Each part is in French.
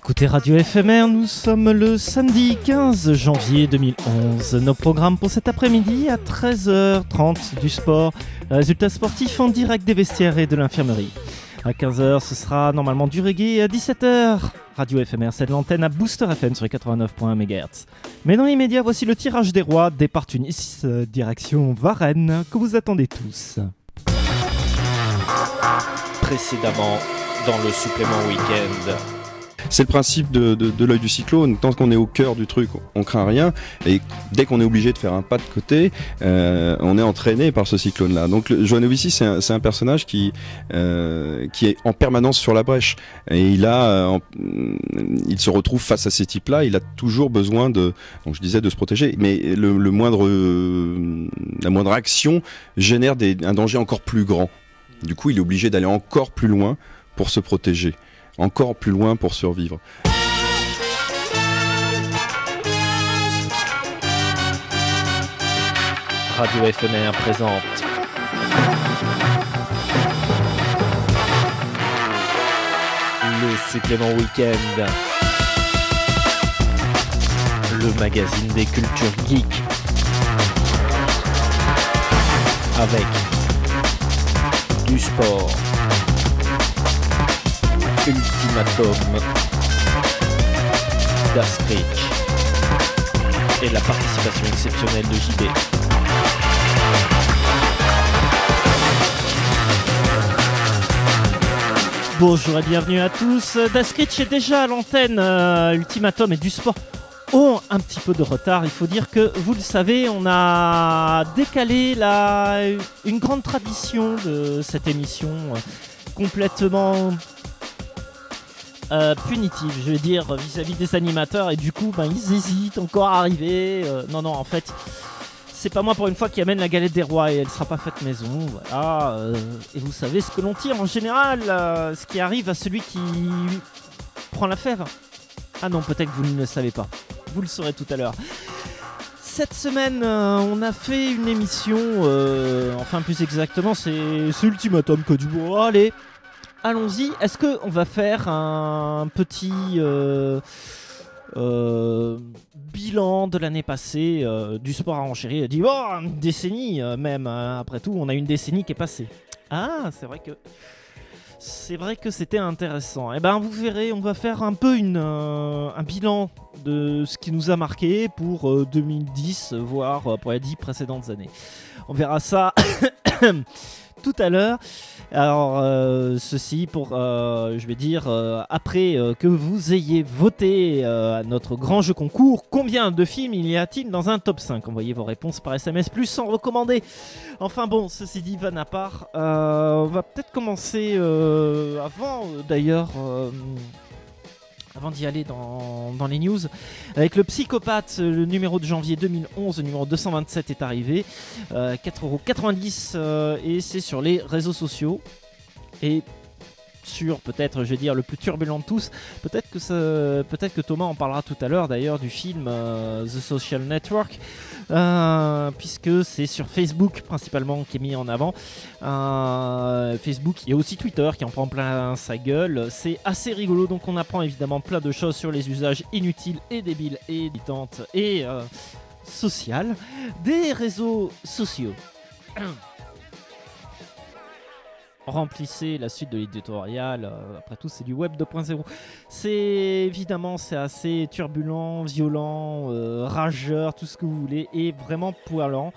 écoutez Radio FMR, nous sommes le samedi 15 janvier 2011. Nos programmes pour cet après-midi à 13h30 du sport, résultats sportifs en direct des vestiaires et de l'infirmerie. À 15h, ce sera normalement du reggae et à 17h, Radio FMR, c'est l'antenne à Booster FM sur les 89.1 MHz. Mais dans l'immédiat, voici le tirage des rois, départ Tunis, direction Varennes, que vous attendez tous. Précédemment, dans le supplément week-end. C'est le principe de l'œil du cyclone. Tant qu'on est au cœur du truc, on craint rien. Et dès qu'on est obligé de faire un pas de côté, on est entraîné par ce cyclone-là. Donc Jovanovici, c'est un personnage qui est en permanence sur la brèche. Et il se retrouve face à ces types-là. Il a toujours besoin de se protéger. Mais la moindre action génère un danger encore plus grand. Du coup, il est obligé d'aller encore plus loin pour se protéger. Encore plus loin pour survivre. Radio FMR présente le supplément week-end, le magazine des cultures geeks, avec du sport, Ultimatum, d'Astrich et la participation exceptionnelle de JB. Bonjour et bienvenue à tous. D'Astrich est déjà à l'antenne. Ultimatum et du sport ont un petit peu de retard. Il faut dire que, vous le savez, on a décalé une grande tradition de cette émission complètement punitive, je vais dire, vis-à-vis des animateurs, et du coup ils hésitent encore à arriver. Non, en fait c'est pas moi pour une fois qui amène la galette des rois, et elle sera pas faite maison, voilà. Et vous savez ce que l'on tire en général, ce qui arrive à celui qui prend la fève. Ah non, peut-être que vous ne le savez pas, vous le saurez tout à l'heure. Cette semaine, on a fait une émission, enfin plus exactement c'est Ultimatum que du bon. Allez, allons-y. Est-ce qu'on va faire un petit bilan de l'année passée du sport à enchérir? Il dit une décennie même. Après tout, on a une décennie qui est passée. Ah, c'est vrai que c'était intéressant. Eh ben, vous verrez, on va faire un peu un bilan de ce qui nous a marqué pour 2010, voire pour les 10 précédentes années. On verra ça tout à l'heure. Alors, ceci pour, après que vous ayez voté à notre grand jeu concours, combien de films il y a-t-il dans un top 5 ? Envoyez vos réponses par SMS plus sans recommander. Enfin bon, ceci dit, van à part, on va peut-être commencer avant d'y aller dans les news, avec le Psychopathe, le numéro de janvier 2011, le numéro 227 est arrivé, 4,90€, et c'est sur les réseaux sociaux, et sur peut-être, je vais dire, le plus turbulent de tous, peut-être que Thomas en parlera tout à l'heure d'ailleurs du film The Social Network, puisque c'est sur Facebook principalement qui est mis en avant. Facebook, il y a aussi Twitter qui en prend plein sa gueule. C'est assez rigolo, donc on apprend évidemment plein de choses sur les usages inutiles et débiles et dilettantes et sociales des réseaux sociaux. Remplissez la suite de l'éditorial, après tout c'est du web 2.0. C'est assez turbulent, violent, rageur, tout ce que vous voulez, et vraiment poilant.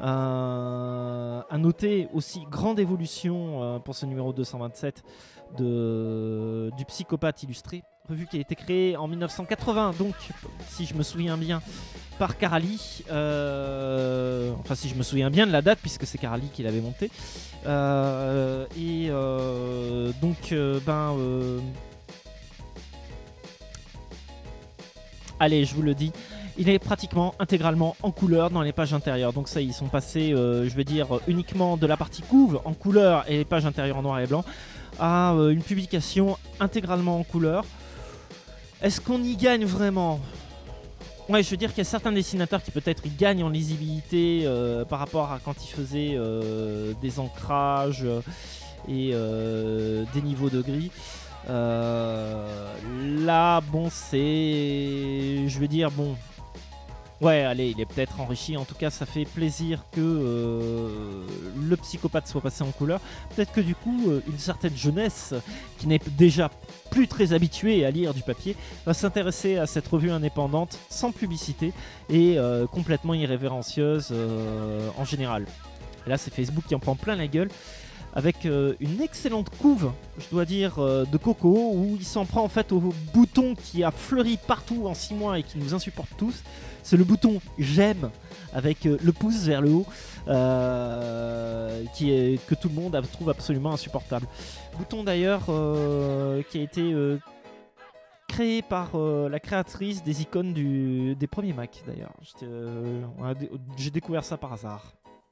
À noter aussi, grande évolution pour ce numéro 227 du Psychopathe illustré, revue qui a été créée en 1980, donc si je me souviens bien, par Carali, si je me souviens bien de la date, puisque c'est Carali qui l'avait monté, allez, je vous le dis, il est pratiquement intégralement en couleur dans les pages intérieures. Donc ça, ils sont passés, uniquement de la partie couve en couleur et les pages intérieures en noir et blanc à une publication intégralement en couleur. Est-ce qu'on y gagne vraiment ? Ouais, je veux dire qu'il y a certains dessinateurs qui peut-être ils gagnent en lisibilité par rapport à quand ils faisaient des ancrages et des niveaux de gris. Là, bon, c'est... Je veux dire, bon... Ouais, allez, il est peut-être enrichi. En tout cas, ça fait plaisir que le psychopathe soit passé en couleur. Peut-être que du coup, une certaine jeunesse qui n'est déjà plus très habituée à lire du papier va s'intéresser à cette revue indépendante sans publicité et complètement irrévérencieuse en général. Et là, c'est Facebook qui en prend plein la gueule avec une excellente couve, je dois dire, de Coco, où il s'en prend en fait au bouton qui a fleuri partout en 6 mois et qui nous insupporte tous. C'est le bouton j'aime avec le pouce vers le haut que tout le monde trouve absolument insupportable. Bouton d'ailleurs qui a été créé par la créatrice des icônes des premiers Mac d'ailleurs. J'ai découvert ça par hasard.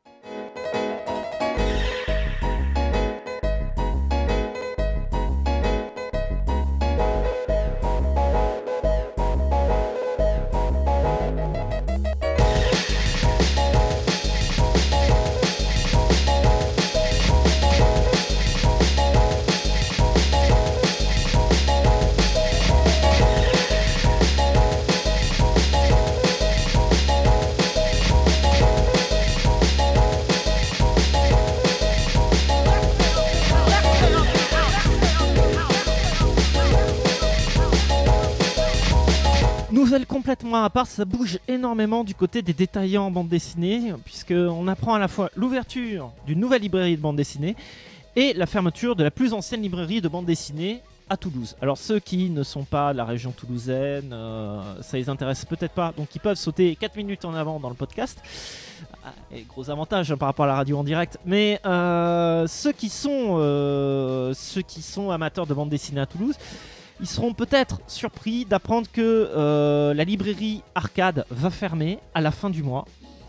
Nouvelle complètement à part, ça bouge énormément du côté des détaillants en bande dessinée, puisqu'on apprend à la fois l'ouverture d'une nouvelle librairie de bande dessinée et la fermeture de la plus ancienne librairie de bande dessinée à Toulouse. Alors ceux qui ne sont pas de la région toulousaine, ça les intéresse peut-être pas, donc ils peuvent sauter 4 minutes en avant dans le podcast. Et gros avantage par rapport à la radio en direct. Mais ceux qui sont amateurs de bande dessinée à Toulouse, ils seront peut-être surpris d'apprendre que la librairie Arcade va fermer à la fin du mois.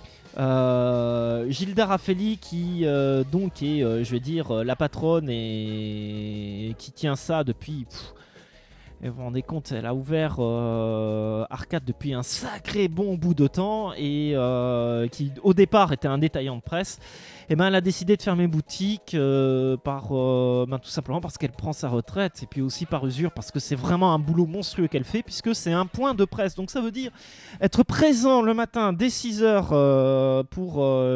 Gilda Raffaelli qui donc est je vais dire la patronne et qui tient ça depuis et vous vous rendez compte, elle a ouvert Arcade depuis un sacré bon bout de temps et qui au départ était un détaillant de presse. Et ben elle a décidé de fermer boutique tout simplement parce qu'elle prend sa retraite et puis aussi par usure parce que c'est vraiment un boulot monstrueux qu'elle fait puisque c'est un point de presse. Donc ça veut dire être présent le matin dès 6h pour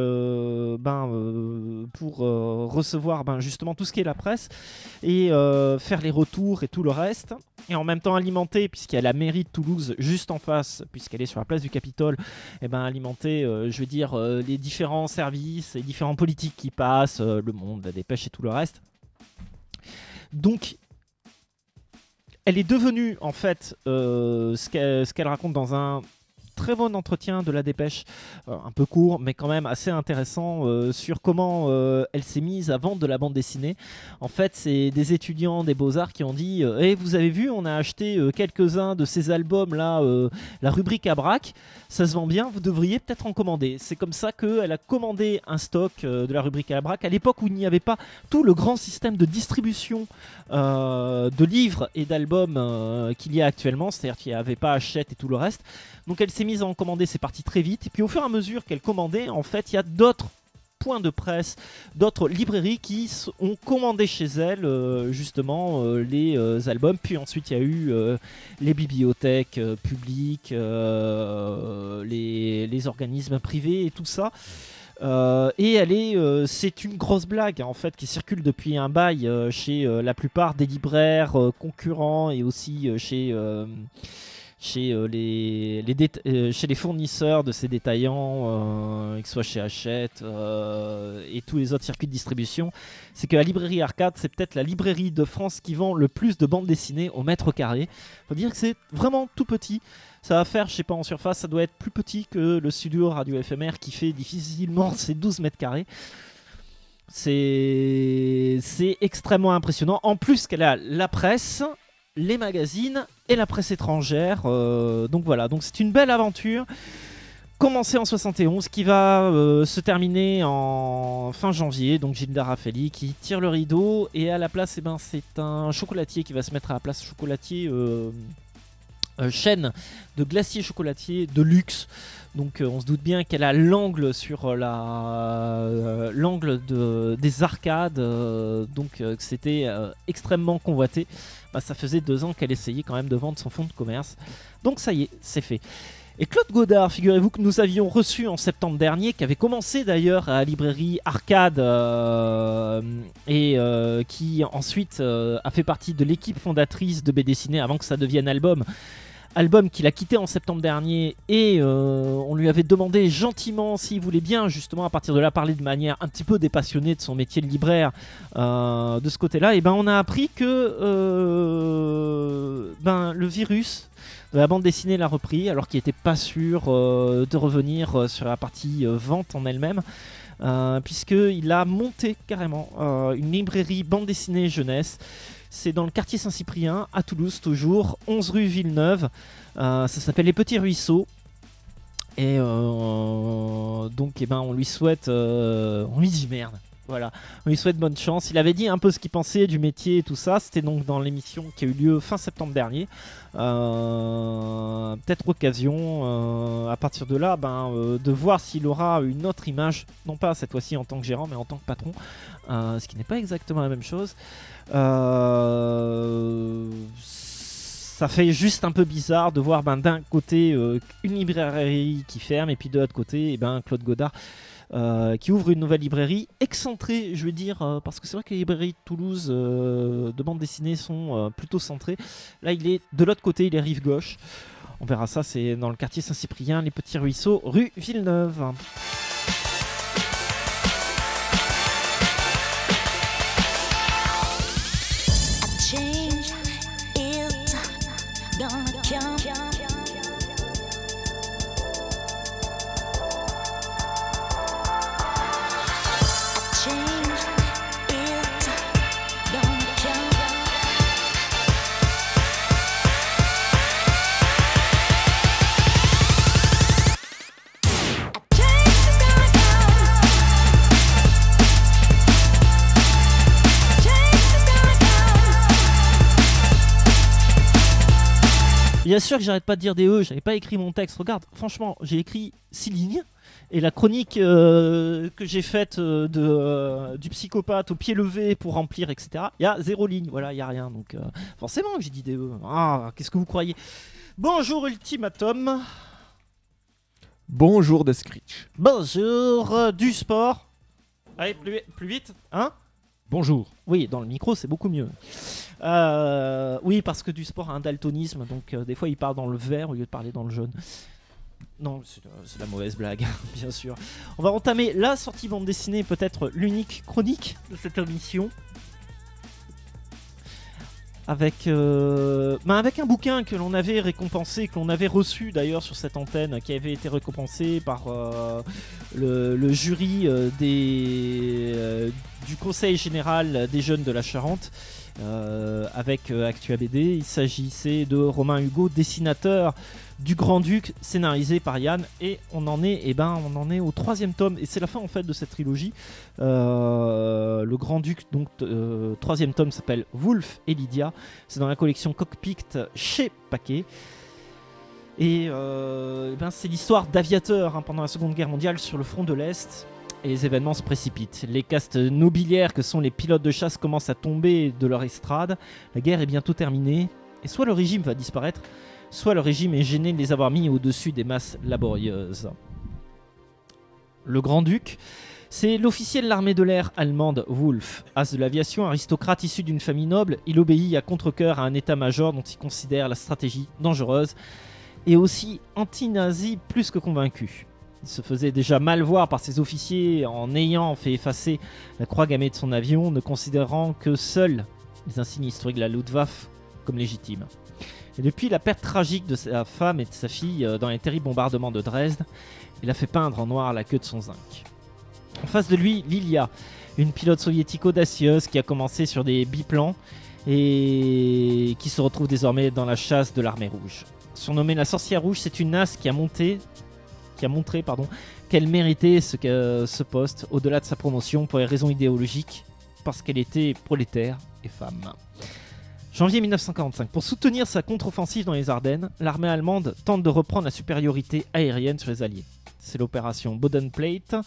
recevoir justement tout ce qui est la presse et faire les retours et tout le reste. Et en même temps alimenter, puisqu'il y a la mairie de Toulouse juste en face, puisqu'elle est sur la place du Capitole, et alimenter, les différents services, les différents politiques qui passent, le Monde, la Dépêche et tout le reste. Donc, elle est devenue, en fait, ce qu'elle raconte dans un très bon entretien de la Dépêche, un peu court mais quand même assez intéressant sur comment elle s'est mise à vendre de la bande dessinée. En fait c'est des étudiants des Beaux-Arts qui ont dit vous avez vu, on a acheté quelques-uns de ces albums là, la rubrique à braque, ça se vend bien, vous devriez peut-être en commander. C'est comme ça qu'elle a commandé un stock de la rubrique à braque à l'époque où il n'y avait pas tout le grand système de distribution de livres et d'albums qu'il y a actuellement, c'est-à-dire qu'il n'y avait pas Hachette et tout le reste. Donc elle s'est mise à en commander, c'est parti très vite. Et puis au fur et à mesure qu'elle commandait, en fait, il y a d'autres points de presse, d'autres librairies qui ont commandé chez elle justement les albums. Puis ensuite il y a eu les bibliothèques publiques, les organismes privés et tout ça. Et c'est une grosse blague en fait qui circule depuis un bail chez la plupart des libraires concurrents et aussi chez les fournisseurs de ces détaillants, que ce soit chez Hachette et tous les autres circuits de distribution. C'est que la librairie Arcade, c'est peut-être la librairie de France qui vend le plus de bandes dessinées au mètre carré. Faut dire que c'est vraiment tout petit. Ça va faire, je sais pas, en surface, ça doit être plus petit que le studio Radio éphémère qui fait difficilement ses 12 mètres carrés. C'est extrêmement impressionnant. En plus qu'elle a la presse, les magazines et la presse étrangère. Donc voilà, donc c'est une belle aventure commencée en 71 qui va se terminer en fin janvier. Donc Gilda Raffaelli qui tire le rideau et à la place, c'est un chocolatier qui va se mettre à la place, chocolatier chaîne de glaciers chocolatiers de luxe. Donc on se doute bien qu'elle a l'angle sur l'angle des arcades, donc c'était extrêmement convoité. Ça faisait 2 ans qu'elle essayait quand même de vendre son fonds de commerce. Donc ça y est, c'est fait. Et Claude Godard, figurez-vous que nous avions reçu en septembre dernier, qui avait commencé d'ailleurs à la librairie Arcade et qui ensuite a fait partie de l'équipe fondatrice de BD Ciné avant que ça devienne album qu'il a quitté en septembre dernier, et on lui avait demandé gentiment s'il voulait bien justement à partir de là parler de manière un petit peu dépassionnée de son métier de libraire de ce côté-là. Et ben on a appris que le virus de la bande dessinée l'a repris, alors qu'il n'était pas sûr de revenir sur la partie vente en elle-même, puisqu'il a monté carrément une librairie bande dessinée jeunesse. C'est dans le quartier Saint-Cyprien, à Toulouse toujours, 11 rue Villeneuve. Ça s'appelle Les Petits Ruisseaux. Et donc on lui souhaite... on lui dit merde. Voilà, on lui souhaite bonne chance. Il avait dit un peu ce qu'il pensait du métier et tout ça. C'était donc dans l'émission qui a eu lieu fin septembre dernier. Peut-être occasion à partir de là de voir s'il aura une autre image, non pas cette fois-ci en tant que gérant mais en tant que patron, ce qui n'est pas exactement la même chose. Ça fait juste un peu bizarre de voir d'un côté une librairie qui ferme et puis de l'autre côté Claude Godard qui ouvre une nouvelle librairie excentrée, je veux dire, parce que c'est vrai que les librairies de Toulouse de bande dessinée sont plutôt centrées. Là il est de l'autre côté, il est rive gauche. On verra ça, c'est dans le quartier Saint-Cyprien, Les Petits Ruisseaux, rue Villeneuve. Bien sûr que j'arrête pas de dire des E, j'avais pas écrit mon texte. Regarde, franchement, j'ai écrit 6 lignes. Et la chronique que j'ai faite du psychopathe au pied levé pour remplir, etc., il y a 0 ligne. Voilà, il n'y a rien. Donc forcément que j'ai dit des E. Ah, qu'est-ce que vous croyez? Bonjour Ultimatum. Bonjour Descritch. Bonjour du sport. Allez, plus vite, hein? Bonjour. Oui, dans le micro, c'est beaucoup mieux. Oui, parce que du sport a un daltonisme, donc des fois il part dans le vert au lieu de parler dans le jaune. Non, c'est la mauvaise blague, bien sûr. On va entamer la sortie bande dessinée, peut-être l'unique chronique de cette émission. Avec un bouquin que l'on avait récompensé, que l'on avait reçu d'ailleurs sur cette antenne, qui avait été récompensé par le jury du Conseil général des jeunes de la Charente, avec Actua BD. Il s'agissait de Romain Hugo, dessinateur du Grand-Duc, scénarisé par Yann, et on en est au 3e tome, et c'est la fin en fait de cette trilogie. Le Grand-Duc, donc 3e tome, s'appelle Wolf et Lydia. C'est dans la collection Cockpit chez Paquet. Et c'est l'histoire d'aviateurs pendant la Seconde Guerre mondiale sur le front de l'Est. Et les événements se précipitent. Les castes nobiliaires que sont les pilotes de chasse commencent à tomber de leur estrade. La guerre est bientôt terminée. Et soit le régime va disparaître, soit le régime est gêné de les avoir mis au-dessus des masses laborieuses. Le Grand-Duc, c'est l'officier de l'armée de l'air allemande Wolf. As de l'aviation, aristocrate issu d'une famille noble, il obéit à contre-cœur à un état-major dont il considère la stratégie dangereuse et aussi anti-nazi plus que convaincu. Il se faisait déjà mal voir par ses officiers en ayant fait effacer la croix gammée de son avion, ne considérant que seuls les insignes historiques de la Luftwaffe comme légitimes. Et depuis la perte tragique de sa femme et de sa fille dans les terribles bombardements de Dresde, il a fait peindre en noir la queue de son zinc. En face de lui, Lilia, une pilote soviétique audacieuse qui a commencé sur des biplans et qui se retrouve désormais dans la chasse de l'armée rouge. Surnommée la sorcière rouge, c'est une as qui a montré qu'elle méritait ce poste au-delà de sa promotion pour des raisons idéologiques, parce qu'elle était prolétaire et femme. Janvier 1945. Pour soutenir sa contre-offensive dans les Ardennes, l'armée allemande tente de reprendre la supériorité aérienne sur les Alliés. C'est l'opération Bodenplatte,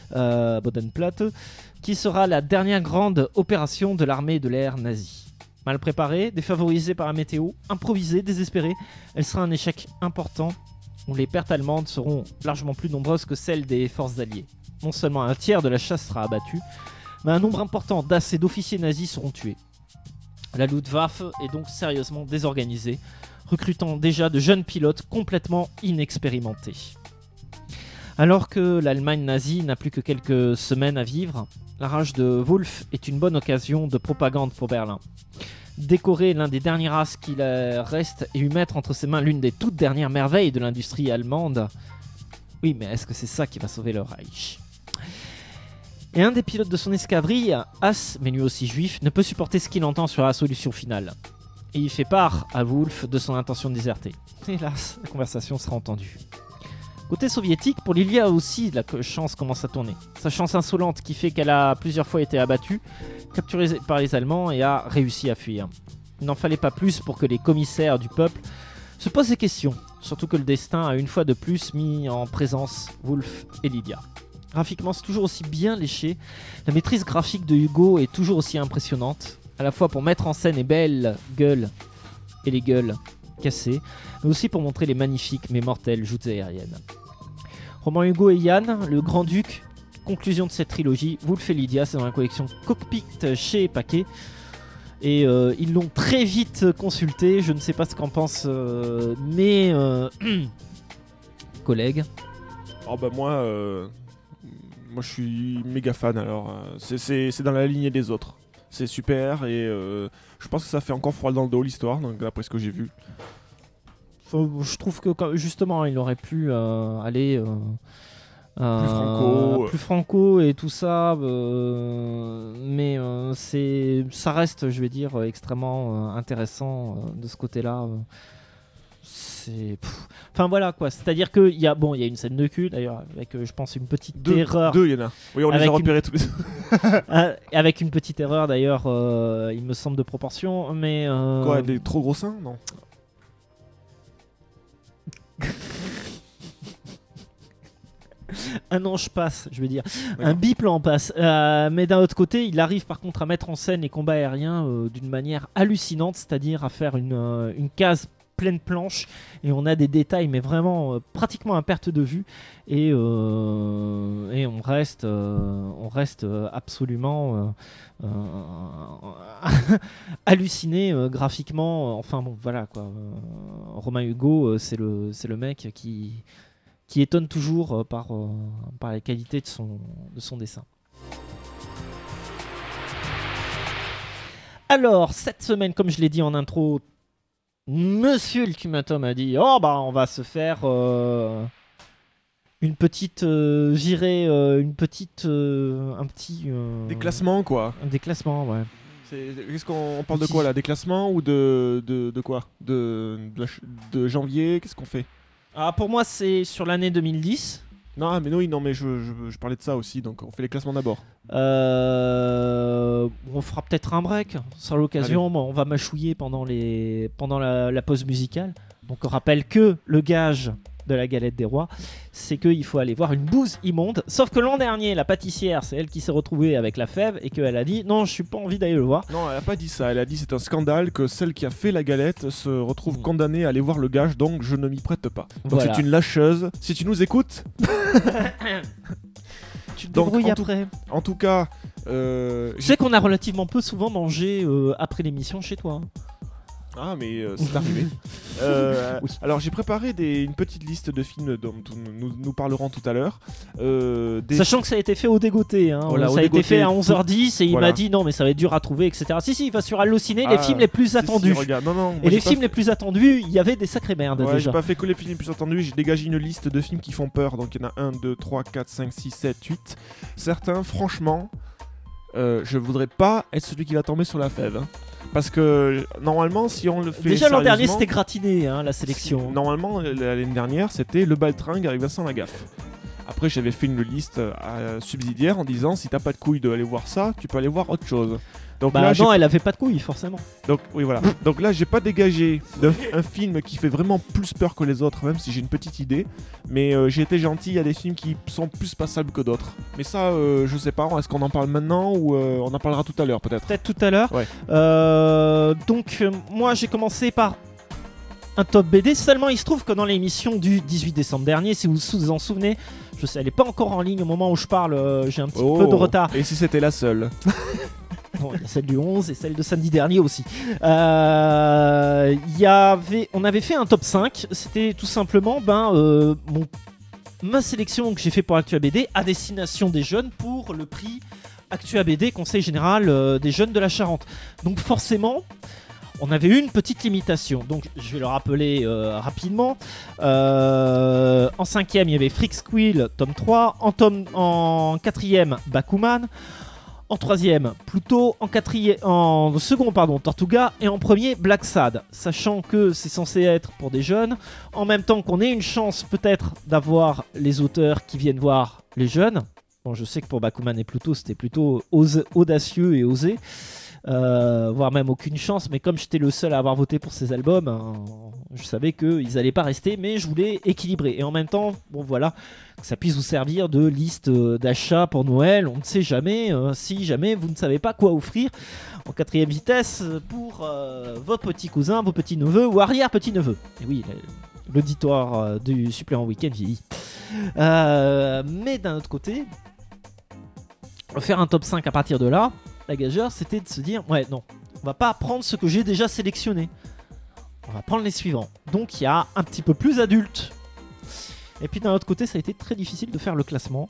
qui sera la dernière grande opération de l'armée de l'air nazie. Mal préparée, défavorisée par la météo, improvisée, désespérée, elle sera un échec important où les pertes allemandes seront largement plus nombreuses que celles des forces alliées. Non seulement un tiers de la chasse sera abattu, mais un nombre important d'as et d'officiers nazis seront tués. La Luftwaffe est donc sérieusement désorganisée, recrutant déjà de jeunes pilotes complètement inexpérimentés. Alors que l'Allemagne nazie n'a plus que quelques semaines à vivre, la rage de Wolf est une bonne occasion de propagande pour Berlin. Décorer l'un des derniers races qu'il reste et lui mettre entre ses mains l'une des toutes dernières merveilles de l'industrie allemande. Oui, mais est-ce que c'est ça qui va sauver le Reich ? Et un des pilotes de son escadrille, Haas, mais lui aussi juif, ne peut supporter ce qu'il entend sur la solution finale. Et il fait part à Wolf de son intention de déserter. Hélas, la conversation sera entendue. Côté soviétique, pour Lilia aussi, la chance commence à tourner. Sa chance insolente qui fait qu'elle a plusieurs fois été abattue, capturée par les Allemands et a réussi à fuir. Il n'en fallait pas plus pour que les commissaires du peuple se posent des questions, surtout que le destin a une fois de plus mis en présence Wolf et Lydia. Graphiquement, c'est toujours aussi bien léché. La maîtrise graphique de Hugo est toujours aussi impressionnante, à la fois pour mettre en scène les belles gueules et les gueules cassées, mais aussi pour montrer les magnifiques mais mortelles joutes aériennes. Romain Hugo et Yann, le Grand-Duc, conclusion de cette trilogie. Wolf et Lydia, c'est dans la collection Cockpit chez Paquet. Et ils l'ont très vite consulté. Je ne sais pas ce qu'en pensent mes collègues. Oh bah moi je suis méga fan, alors c'est dans la lignée des autres. C'est super et je pense que ça fait encore froid dans le dos l'histoire, donc d'après ce que j'ai vu. Je trouve que justement il aurait pu aller plus franco et tout ça, mais ça reste, je vais dire, extrêmement intéressant de ce côté-là. Enfin voilà quoi, c'est-à-dire qu'il y a une scène de cul d'ailleurs avec je pense une petite erreur. Deux, il y en a. Oui, on les a repérés tous les deux. Avec une petite erreur d'ailleurs, il me semble de proportion, mais quoi, des trop gros seins, non? Un ange passe, je veux dire. D'accord. Un biplan passe. Mais d'un autre côté, il arrive par contre à mettre en scène les combats aériens d'une manière hallucinante, c'est-à-dire à faire une case pleine planche et on a des détails mais vraiment pratiquement à perte de vue et on reste absolument halluciné graphiquement. Enfin bon, voilà quoi. Romain Hugo, c'est le mec qui étonne toujours par la qualité de son dessin. Alors, cette semaine, comme je l'ai dit en intro, Monsieur Ultimatum a dit on va se faire une petite un petit déclassement quoi. Un déclassement, ouais. Qu'est-ce qu'on parle de quoi là? Déclassement ou de quoi? De janvier, qu'est-ce qu'on fait? Ah, pour moi, c'est sur l'année 2010. Non, mais je parlais de ça aussi, donc on fait les classements d'abord. On fera peut-être un break, ce sera l'occasion. On va mâchouiller pendant la pause musicale. Donc on rappelle que le gage de la galette des rois, c'est qu'il faut aller voir une bouse immonde. Sauf que l'an dernier, la pâtissière, c'est elle qui s'est retrouvée avec la fève et qu'elle a dit non, je suis pas envie d'aller le voir. Non, elle a pas dit ça. Elle a dit c'est un scandale que celle qui a fait la galette se retrouve condamnée à aller voir le gage, donc je ne m'y prête pas. Donc voilà. C'est une lâcheuse. Si tu nous écoutes, tu te débrouilles après. En tout cas, je sais qu'on a relativement peu souvent mangé après l'émission chez toi. Ah mais c'est arrivé. Oui. Alors j'ai préparé une petite liste de films dont nous parlerons tout à l'heure. Sachant que ça a été fait au dégoté, hein. Voilà, ça a été fait à 11h10 et il m'a dit non mais ça va être dur à trouver, etc. Si, il va sur Allociné, les films les plus attendus. Non, et les films les plus attendus, il y avait des sacrées merdes déjà. J'ai pas fait que les films les plus attendus, j'ai dégagé une liste de films qui font peur. Donc il y en a 1, 2, 3, 4, 5, 6, 7, 8. Certains, franchement, je voudrais pas être celui qui va tomber sur la fève. Hein. Parce que normalement, si on le fait déjà l'an dernier, c'était gratiné la sélection. Normalement, l'année dernière, c'était Le Baltringue avec Vincent Lagaffe. Après, j'avais fait une liste subsidiaire en disant si t'as pas de couilles de aller voir ça, tu peux aller voir autre chose. Donc Bah là, non, elle avait pas de couilles, forcément. Donc oui voilà. Donc là j'ai pas dégagé un film qui fait vraiment plus peur que les autres, même si j'ai une petite idée. Mais j'ai été gentil, il y a des films qui sont plus passables que d'autres. Mais ça je sais pas, est-ce qu'on en parle maintenant ou on en parlera tout à l'heure peut-être. Peut-être tout à l'heure. Ouais. Donc moi j'ai commencé par un top BD. Seulement il se trouve que dans l'émission du 18 décembre dernier, si vous vous en souvenez, je sais elle est pas encore en ligne au moment où je parle, j'ai un petit peu de retard. Et si c'était la seule. Bon, il y a celle du 11 et celle de samedi dernier aussi. On avait fait un top 5. C'était tout simplement ma sélection que j'ai fait pour Actua BD à destination des jeunes pour le prix Actua BD, Conseil Général des Jeunes de la Charente. Donc forcément, on avait une petite limitation. Donc je vais le rappeler rapidement. En 5e, il y avait Freak Squill, tome 3. En 4e, Bakuman. En 3e, Pluto. En second, Tortuga. Et en premier, Black Sad. Sachant que c'est censé être pour des jeunes. En même temps qu'on ait une chance peut-être d'avoir les auteurs qui viennent voir les jeunes. Bon, je sais que pour Bakuman et Pluto, c'était plutôt audacieux et osé. Voire même aucune chance, mais comme j'étais le seul à avoir voté pour ces albums, je savais qu'ils allaient pas rester, mais je voulais équilibrer. Et en même temps, bon voilà, que ça puisse vous servir de liste d'achat pour Noël. On ne sait jamais, si jamais vous ne savez pas quoi offrir en 4e vitesse pour vos petits cousins, vos petits neveux ou arrière-petits-neveux. Et oui, l'auditoire du supplément week-end vieillit. Mais d'un autre côté, faire un top 5 à partir de là, la gageure, c'était de se dire ouais, non, on va pas prendre ce que j'ai déjà sélectionné, on va prendre les suivants. Donc il y a un petit peu plus adulte. Et puis d'un autre côté, ça a été très difficile de faire le classement.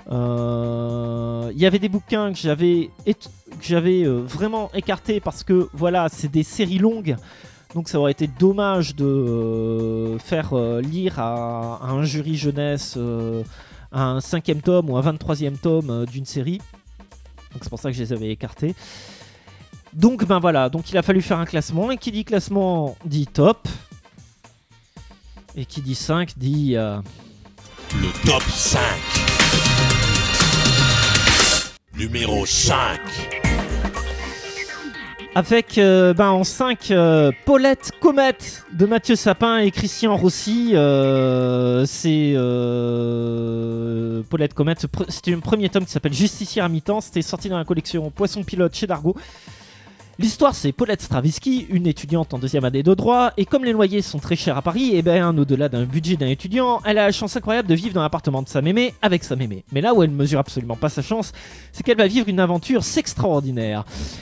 Il y avait des bouquins que j'avais vraiment écartés parce que voilà, c'est des séries longues. Donc ça aurait été dommage de faire lire à un jury jeunesse un 5e tome ou un 23e tome d'une série. Donc c'est pour ça que je les avais écartés. Donc voilà, donc il a fallu faire un classement. Et qui dit classement dit top. Et qui dit 5 dit... Le top 5. Numéro 5. Avec en 5, Paulette Comète de Mathieu Sapin et Christian Rossi. C'est Paulette Comète, c'était un premier tome qui s'appelle Justicière à mi-temps. C'était sorti dans la collection Poisson Pilote chez Dargaud. L'histoire, c'est Paulette Stravinsky, une étudiante en 2e année de droit, et comme les loyers sont très chers à Paris, et au-delà d'un budget d'un étudiant, elle a la chance incroyable de vivre dans l'appartement de sa mémé avec sa mémé. Mais là où elle ne mesure absolument pas sa chance, c'est qu'elle va vivre une aventure extraordinaire.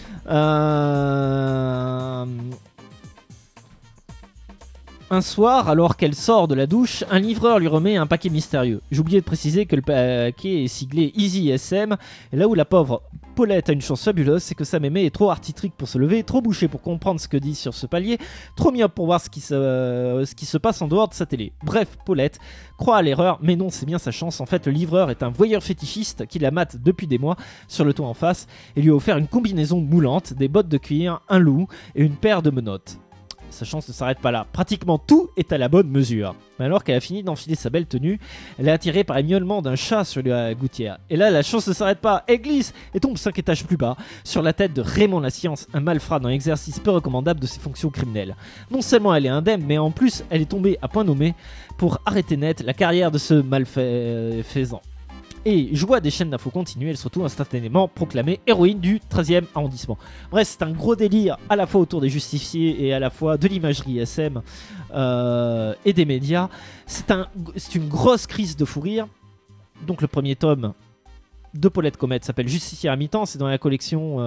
Un soir, alors qu'elle sort de la douche, un livreur lui remet un paquet mystérieux. J'ai oublié de préciser que le paquet est siglé Easy SM. Et là où la pauvre Paulette a une chance fabuleuse, c'est que sa mémé est trop artitrique pour se lever, trop bouchée pour comprendre ce que dit sur ce palier, trop myope pour voir ce qui se passe en dehors de sa télé. Bref, Paulette croit à l'erreur, mais non, c'est bien sa chance. En fait, le livreur est un voyeur fétichiste qui la mate depuis des mois sur le toit en face et lui a offert une combinaison moulante, des bottes de cuir, un loup et une paire de menottes. Sa chance ne s'arrête pas là. Pratiquement tout est à la bonne mesure. Mais alors qu'elle a fini d'enfiler sa belle tenue, elle est attirée par les miaulements d'un chat sur la gouttière. Et là, la chance ne s'arrête pas. Elle glisse et tombe 5 étages plus bas, sur la tête de Raymond Lascience, un malfrat dans l'exercice peu recommandable de ses fonctions criminelles. Non seulement elle est indemne, mais en plus, elle est tombée à point nommé pour arrêter net la carrière de ce malfaisant. Et joie des chaînes d'infos continues, elle se retrouve instantanément proclamée héroïne du 13e arrondissement. Bref, c'est un gros délire à la fois autour des justiciers et à la fois de l'imagerie SM et des médias. C'est une grosse crise de fou rire. Donc le premier tome de Paulette Comète s'appelle Justicière à mi-temps, c'est dans la collection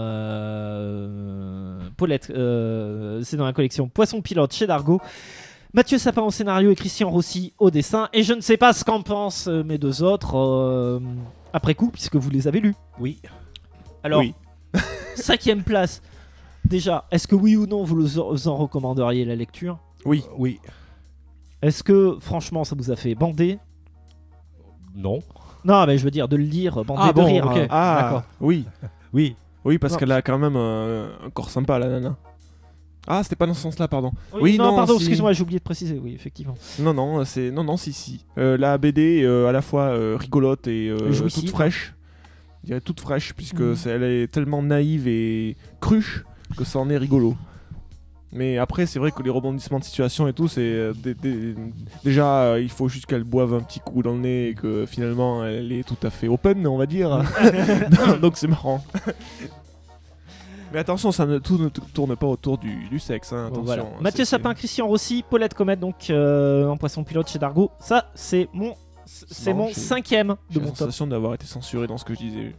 c'est dans la collection Poisson Pilote chez Dargaud. Mathieu Sapin au scénario et Christian Rossi au dessin. Et je ne sais pas ce qu'en pensent mes deux autres après coup, puisque vous les avez lus. Oui. Alors, Oui. 5e place. Déjà, est-ce que oui ou non vous en recommanderiez la lecture ? Oui. Oui. Est-ce que franchement ça vous a fait bander ? Non. Non, mais je veux dire de le lire, bander de rire. ok. hein. Ah, D'accord. oui. Oui. Oui, parce Non. qu'elle a quand même un corps sympa, la nana. Ah, c'était pas dans ce sens-là, pardon. Oui, non, pardon, si. excuse-moi, j'ai oublié de préciser. Oui, effectivement. Non, si. La BD à la fois rigolote et Jouissive. toute fraîche. je dirais toute fraîche, puisque elle est tellement naïve et cruche que ça en est rigolo. Mais après, c'est vrai que les rebondissements de situation et tout, c'est déjà, il faut juste qu'elle boive un petit coup dans le nez et que finalement, elle est tout à fait open, on va dire. Donc c'est marrant. Mais attention, tout ne tourne pas autour du sexe. Hein, attention, voilà. Mathieu Sapin, Christian Rossi, Paulette Comet, donc en poisson pilote chez Dargaud. Ça, c'est mon 5ème de mon top. J'ai l'impression d'avoir été censuré dans ce que je disais.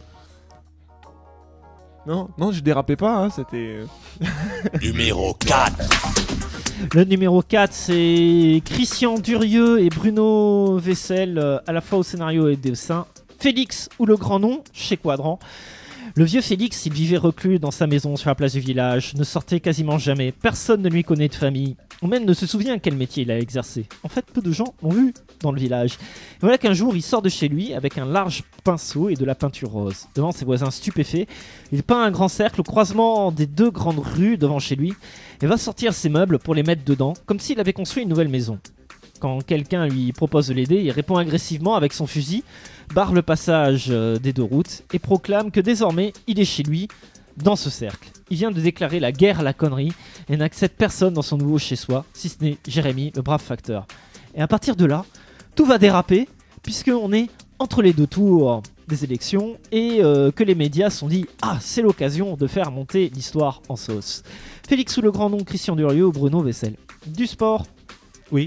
Non, je dérapais pas, hein, c'était... Numéro 4. Le numéro 4, c'est Christian Durieux et Bruno Vessel, à la fois au scénario et au dessin. Félix ou le grand nom, chez Quadrant. Le vieux Félix, il vivait reclus dans sa maison sur la place du village, ne sortait quasiment jamais, personne ne lui connaît de famille, ou même ne se souvient quel métier il a exercé. En fait, peu de gens l'ont vu dans le village. Et voilà qu'un jour, il sort de chez lui avec un large pinceau et de la peinture rose. Devant ses voisins stupéfaits, il peint un grand cercle au croisement des 2 grandes rues devant chez lui, et va sortir ses meubles pour les mettre dedans, comme s'il avait construit une nouvelle maison. Quand quelqu'un lui propose de l'aider, il répond agressivement avec son fusil, barre le passage des 2 routes et proclame que désormais il est chez lui, dans ce cercle. Il vient de déclarer la guerre à la connerie et n'accepte personne dans son nouveau chez-soi, si ce n'est Jérémy, le brave facteur. Et à partir de là, tout va déraper, puisqu'on est entre les 2 tours des élections et que les médias se sont dit « Ah, c'est l'occasion de faire monter l'histoire en sauce ». Félix ou le grand nom, Christian Durieux ou Bruno Vessel. Du sport. Oui.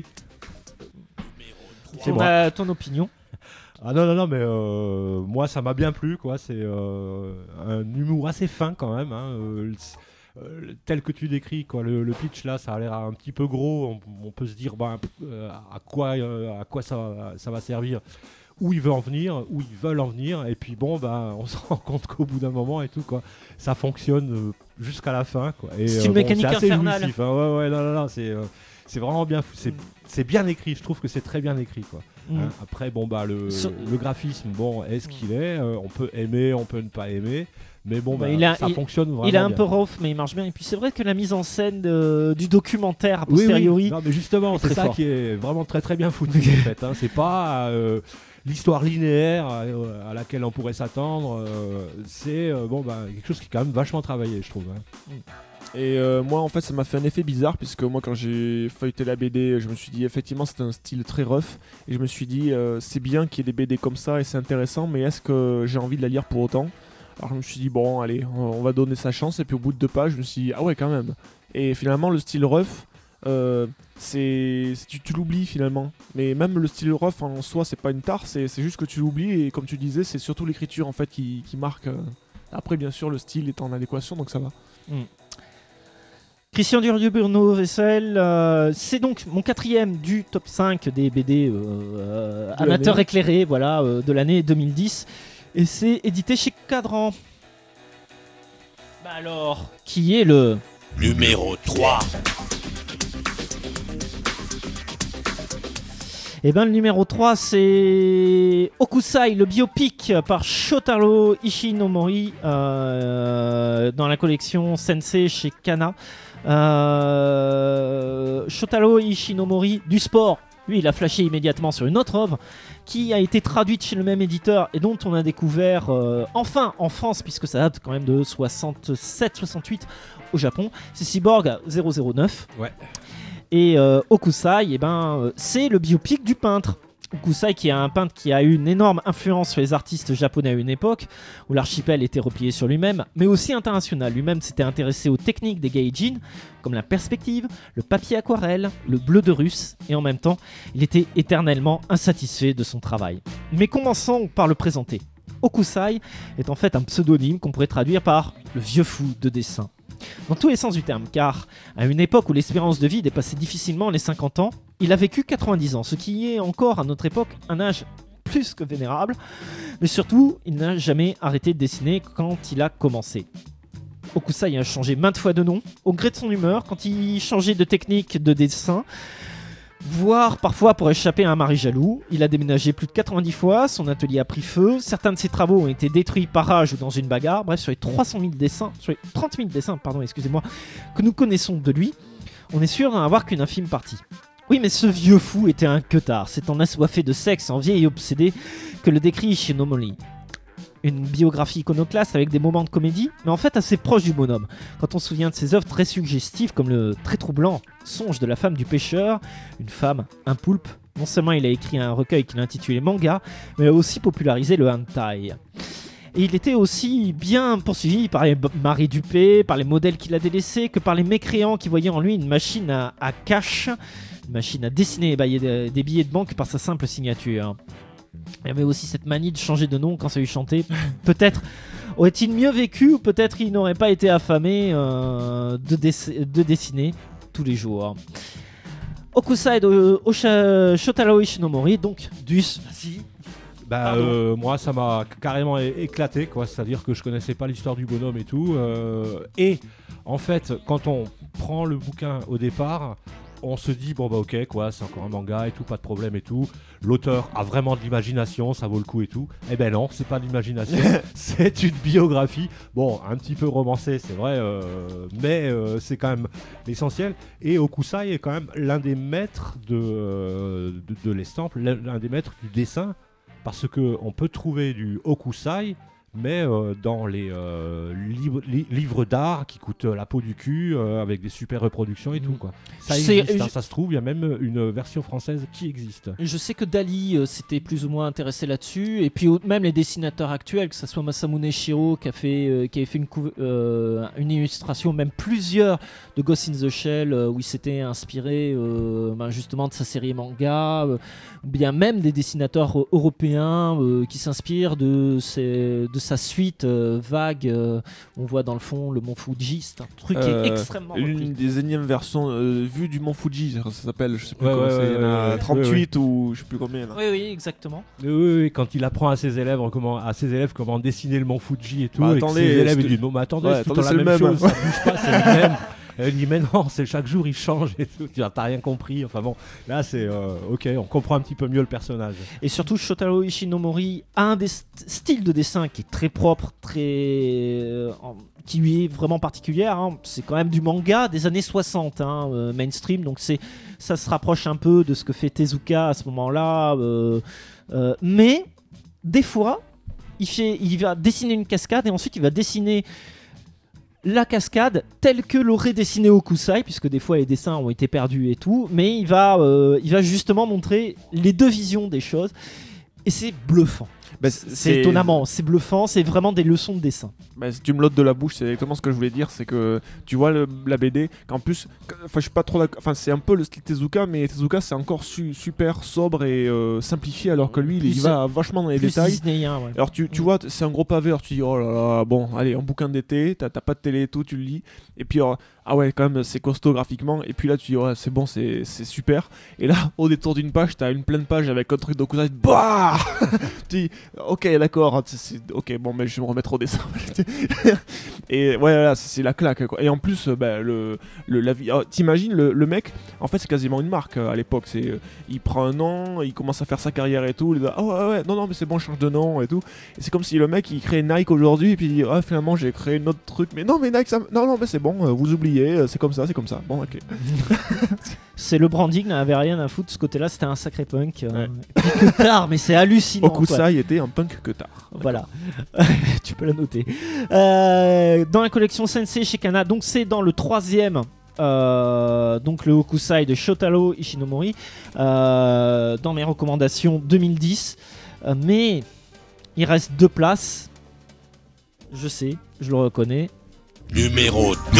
C'est moi. Ton opinion. Ah non, mais moi ça m'a bien plu, quoi. C'est un humour assez fin quand même, hein. Tel que tu décris, quoi. Le pitch là, ça a l'air un petit peu gros. On peut se dire à quoi ça va servir, où il veut en venir, où ils veulent en venir. Et puis on se rend compte qu'au bout d'un moment et tout, quoi, ça fonctionne jusqu'à la fin, quoi. Et, c'est une mécanique c'est assez infernale. jouissif, hein. Ouais, non, c'est vraiment bien fou. C'est bien écrit. Je trouve que c'est très bien écrit, quoi. Hein, après, le graphisme, est-ce qu'il est on peut aimer, on peut ne pas aimer, mais ça fonctionne vraiment. Il est un bien. peu rough, mais il marche bien. Et puis c'est vrai que la mise en scène du documentaire a posteriori. Oui. Non, mais justement, c'est ça fort. qui est vraiment très très bien foutu en fait. Hein. C'est pas l'histoire linéaire à laquelle on pourrait s'attendre. C'est quelque chose qui est quand même vachement travaillé, je trouve. Hein. Et moi en fait ça m'a fait un effet bizarre, puisque moi quand j'ai feuilleté la BD, je me suis dit effectivement c'est un style très rough, et je me suis dit c'est bien qu'il y ait des BD comme ça et c'est intéressant, mais est-ce que j'ai envie de la lire pour autant? Alors je me suis dit bon allez, on va donner sa chance, et puis au bout de 2 pages je me suis dit ah ouais quand même. Et finalement le style rough tu l'oublies finalement, mais même le style rough en soi c'est pas une tare, c'est juste que tu l'oublies, et comme tu disais c'est surtout l'écriture en fait qui marque. Après bien sûr le style est en adéquation, donc ça va. Christian Durieux, Bruno Vessel, c'est donc mon 4ème du top 5 des BD amateurs éclairés, voilà, de l'année 2010, et c'est édité chez Quadrant. Alors, qui est le Numéro 3. Eh ben le numéro 3, c'est Okusai, le biopic par Shotaro Ishinomori dans la collection Sensei chez Kana. Shotaro Ishinomori du sport, lui il a flashé immédiatement sur une autre œuvre qui a été traduite chez le même éditeur et dont on a découvert enfin en France, puisque ça date quand même de 67-68 au Japon, c'est Cyborg 009. Ouais. Et Okusai, c'est le biopic du peintre. Okusai, qui est un peintre qui a eu une énorme influence sur les artistes japonais à une époque où l'archipel était replié sur lui-même, mais aussi international. Lui-même s'était intéressé aux techniques des gaijin, comme la perspective, le papier aquarelle, le bleu de russe, et en même temps, il était éternellement insatisfait de son travail. Mais commençons par le présenter. Okusai est en fait un pseudonyme qu'on pourrait traduire par le vieux fou de dessin. Dans tous les sens du terme, car à une époque où l'espérance de vie dépassait difficilement les 50 ans, il a vécu 90 ans, ce qui est encore à notre époque un âge plus que vénérable, mais surtout, il n'a jamais arrêté de dessiner quand il a commencé. Okusai a changé maintes fois de nom, au gré de son humeur, quand il changeait de technique de dessin, voire parfois pour échapper à un mari jaloux. Il a déménagé plus de 90 fois, son atelier a pris feu, certains de ses travaux ont été détruits par rage ou dans une bagarre. Bref, sur les 30 000 dessins que nous connaissons de lui, on est sûr d'en avoir qu'une infime partie. Oui, mais ce vieux fou était un queutard, s'étant assoiffé de sexe, envié et obsédé, que le décrit Ishinomori. une biographie iconoclaste avec des moments de comédie, mais en fait assez proche du bonhomme. Quand on se souvient de ses œuvres très suggestives comme le très troublant Songe de la femme du pêcheur, une femme, un poulpe, non seulement il a écrit un recueil qu'il a intitulé Manga, mais il a aussi popularisé le hentai. Et il était aussi bien poursuivi par les maris dupés, par les modèles qu'il a délaissés, que par les mécréants qui voyaient en lui une machine à cash, une machine à dessiner et bailler des billets de banque par sa simple signature. Il y avait aussi cette manie de changer de nom quand ça lui chantait. Peut-être aurait-il mieux vécu, ou peut-être il n'aurait pas été affamé de dessiner tous les jours. Okusai de Shotaro Ishinomori, donc Dus. Moi ça m'a carrément éclaté quoi, c'est-à-dire que je connaissais pas l'histoire du bonhomme et tout, et en fait quand on prend le bouquin au départ, on se dit bon bah ok quoi, c'est encore un manga et tout, pas de problème et tout, l'auteur a vraiment de l'imagination, ça vaut le coup et tout. Eh ben non, c'est pas de l'imagination, c'est une biographie, bon un petit peu romancée c'est vrai, mais c'est quand même l'essentiel. Et Okusai est quand même l'un des maîtres de l'estampe, l'un des maîtres du dessin, parce qu'on peut trouver du Okusai, mais dans les livres d'art qui coûtent la peau du cul, avec des super reproductions et tout quoi. Ça existe, ça se trouve, il y a même une version française qui existe. Je sais que Dali s'était plus ou moins intéressé là-dessus, et puis même les dessinateurs actuels, que ce soit Masamune Shirow qui avait fait une illustration, même plusieurs de Ghost in the Shell, où il s'était inspiré justement de sa série manga, ou bien même des dessinateurs européens qui s'inspirent de sa suite vague. On voit dans le fond le mont Fuji, c'est un truc qui est extrêmement une repris. des énièmes versions vues du mont Fuji, ça s'appelle, je sais plus comment c'est, il y en a 38 ou je sais plus combien là. Oui, exactement. Oui, quand il apprend à ses élèves comment dessiner le mont Fuji et tout, Bah, et attendez, que ses élèves disent non mais attendez, c'est tout le temps la même chose, ça bouge pas, c'est le même. Elle dit mais non, c'est chaque jour il change et tout. T'as rien compris. Enfin bon, là c'est ok, on comprend un petit peu mieux le personnage. Et surtout Shotaro Ishinomori a un style de dessin qui est très propre, qui lui est vraiment particulière. Hein. C'est quand même du manga des années 60, mainstream. Donc ça se rapproche un peu de ce que fait Tezuka à ce moment-là. Mais des fois, il va dessiner une cascade et ensuite il va dessiner la cascade telle que l'aurait dessiné Okusai, puisque des fois les dessins ont été perdus et tout, mais il va justement montrer les deux visions des choses, et c'est bluffant. C'est étonnamment, c'est bluffant, c'est vraiment des leçons de dessin. Si tu me l'ôtes de la bouche, c'est exactement ce que je voulais dire, c'est que tu vois la BD, qu'en plus, je suis pas trop d'accord, c'est un peu le style Tezuka, mais Tezuka c'est encore super sobre et simplifié, alors que lui il va vachement dans les détails. Disneyen, ouais. Alors tu vois, c'est un gros pavé, alors tu dis oh là là, bon allez, un bouquin d'été, t'as pas de télé et tout, tu le lis, et puis ah ouais quand même c'est costaud graphiquement, et puis là tu dis ouais c'est bon, c'est super, et là au détour d'une page t'as une pleine page avec un truc d'Okusai, bah tu dis ok d'accord, ok bon mais je vais me remettre au dessin. Et ouais voilà, c'est la claque quoi. Et en plus la vie, t'imagines le mec, en fait c'est quasiment une marque à l'époque, il prend un nom, il commence à faire sa carrière et tout, il dit ouais non mais c'est bon, je change de nom et tout, et c'est comme si le mec il crée Nike aujourd'hui et puis il dit finalement j'ai créé un autre truc, mais non mais Nike ça... non mais c'est bon, vous oubliez, c'est comme ça, bon ok. C'est le branding, n'avait rien à foutre de ce côté-là, c'était un sacré punk. Que tard, mais c'est hallucinant. Okusai était un punk que tard. Voilà, tu peux la noter. Dans la collection Sensei chez Kana, donc c'est dans le 3e, donc le Okusai de Shotaro Ishinomori, dans mes recommandations 2010. Mais il reste 2 places. Je sais, je le reconnais. Numéro 2.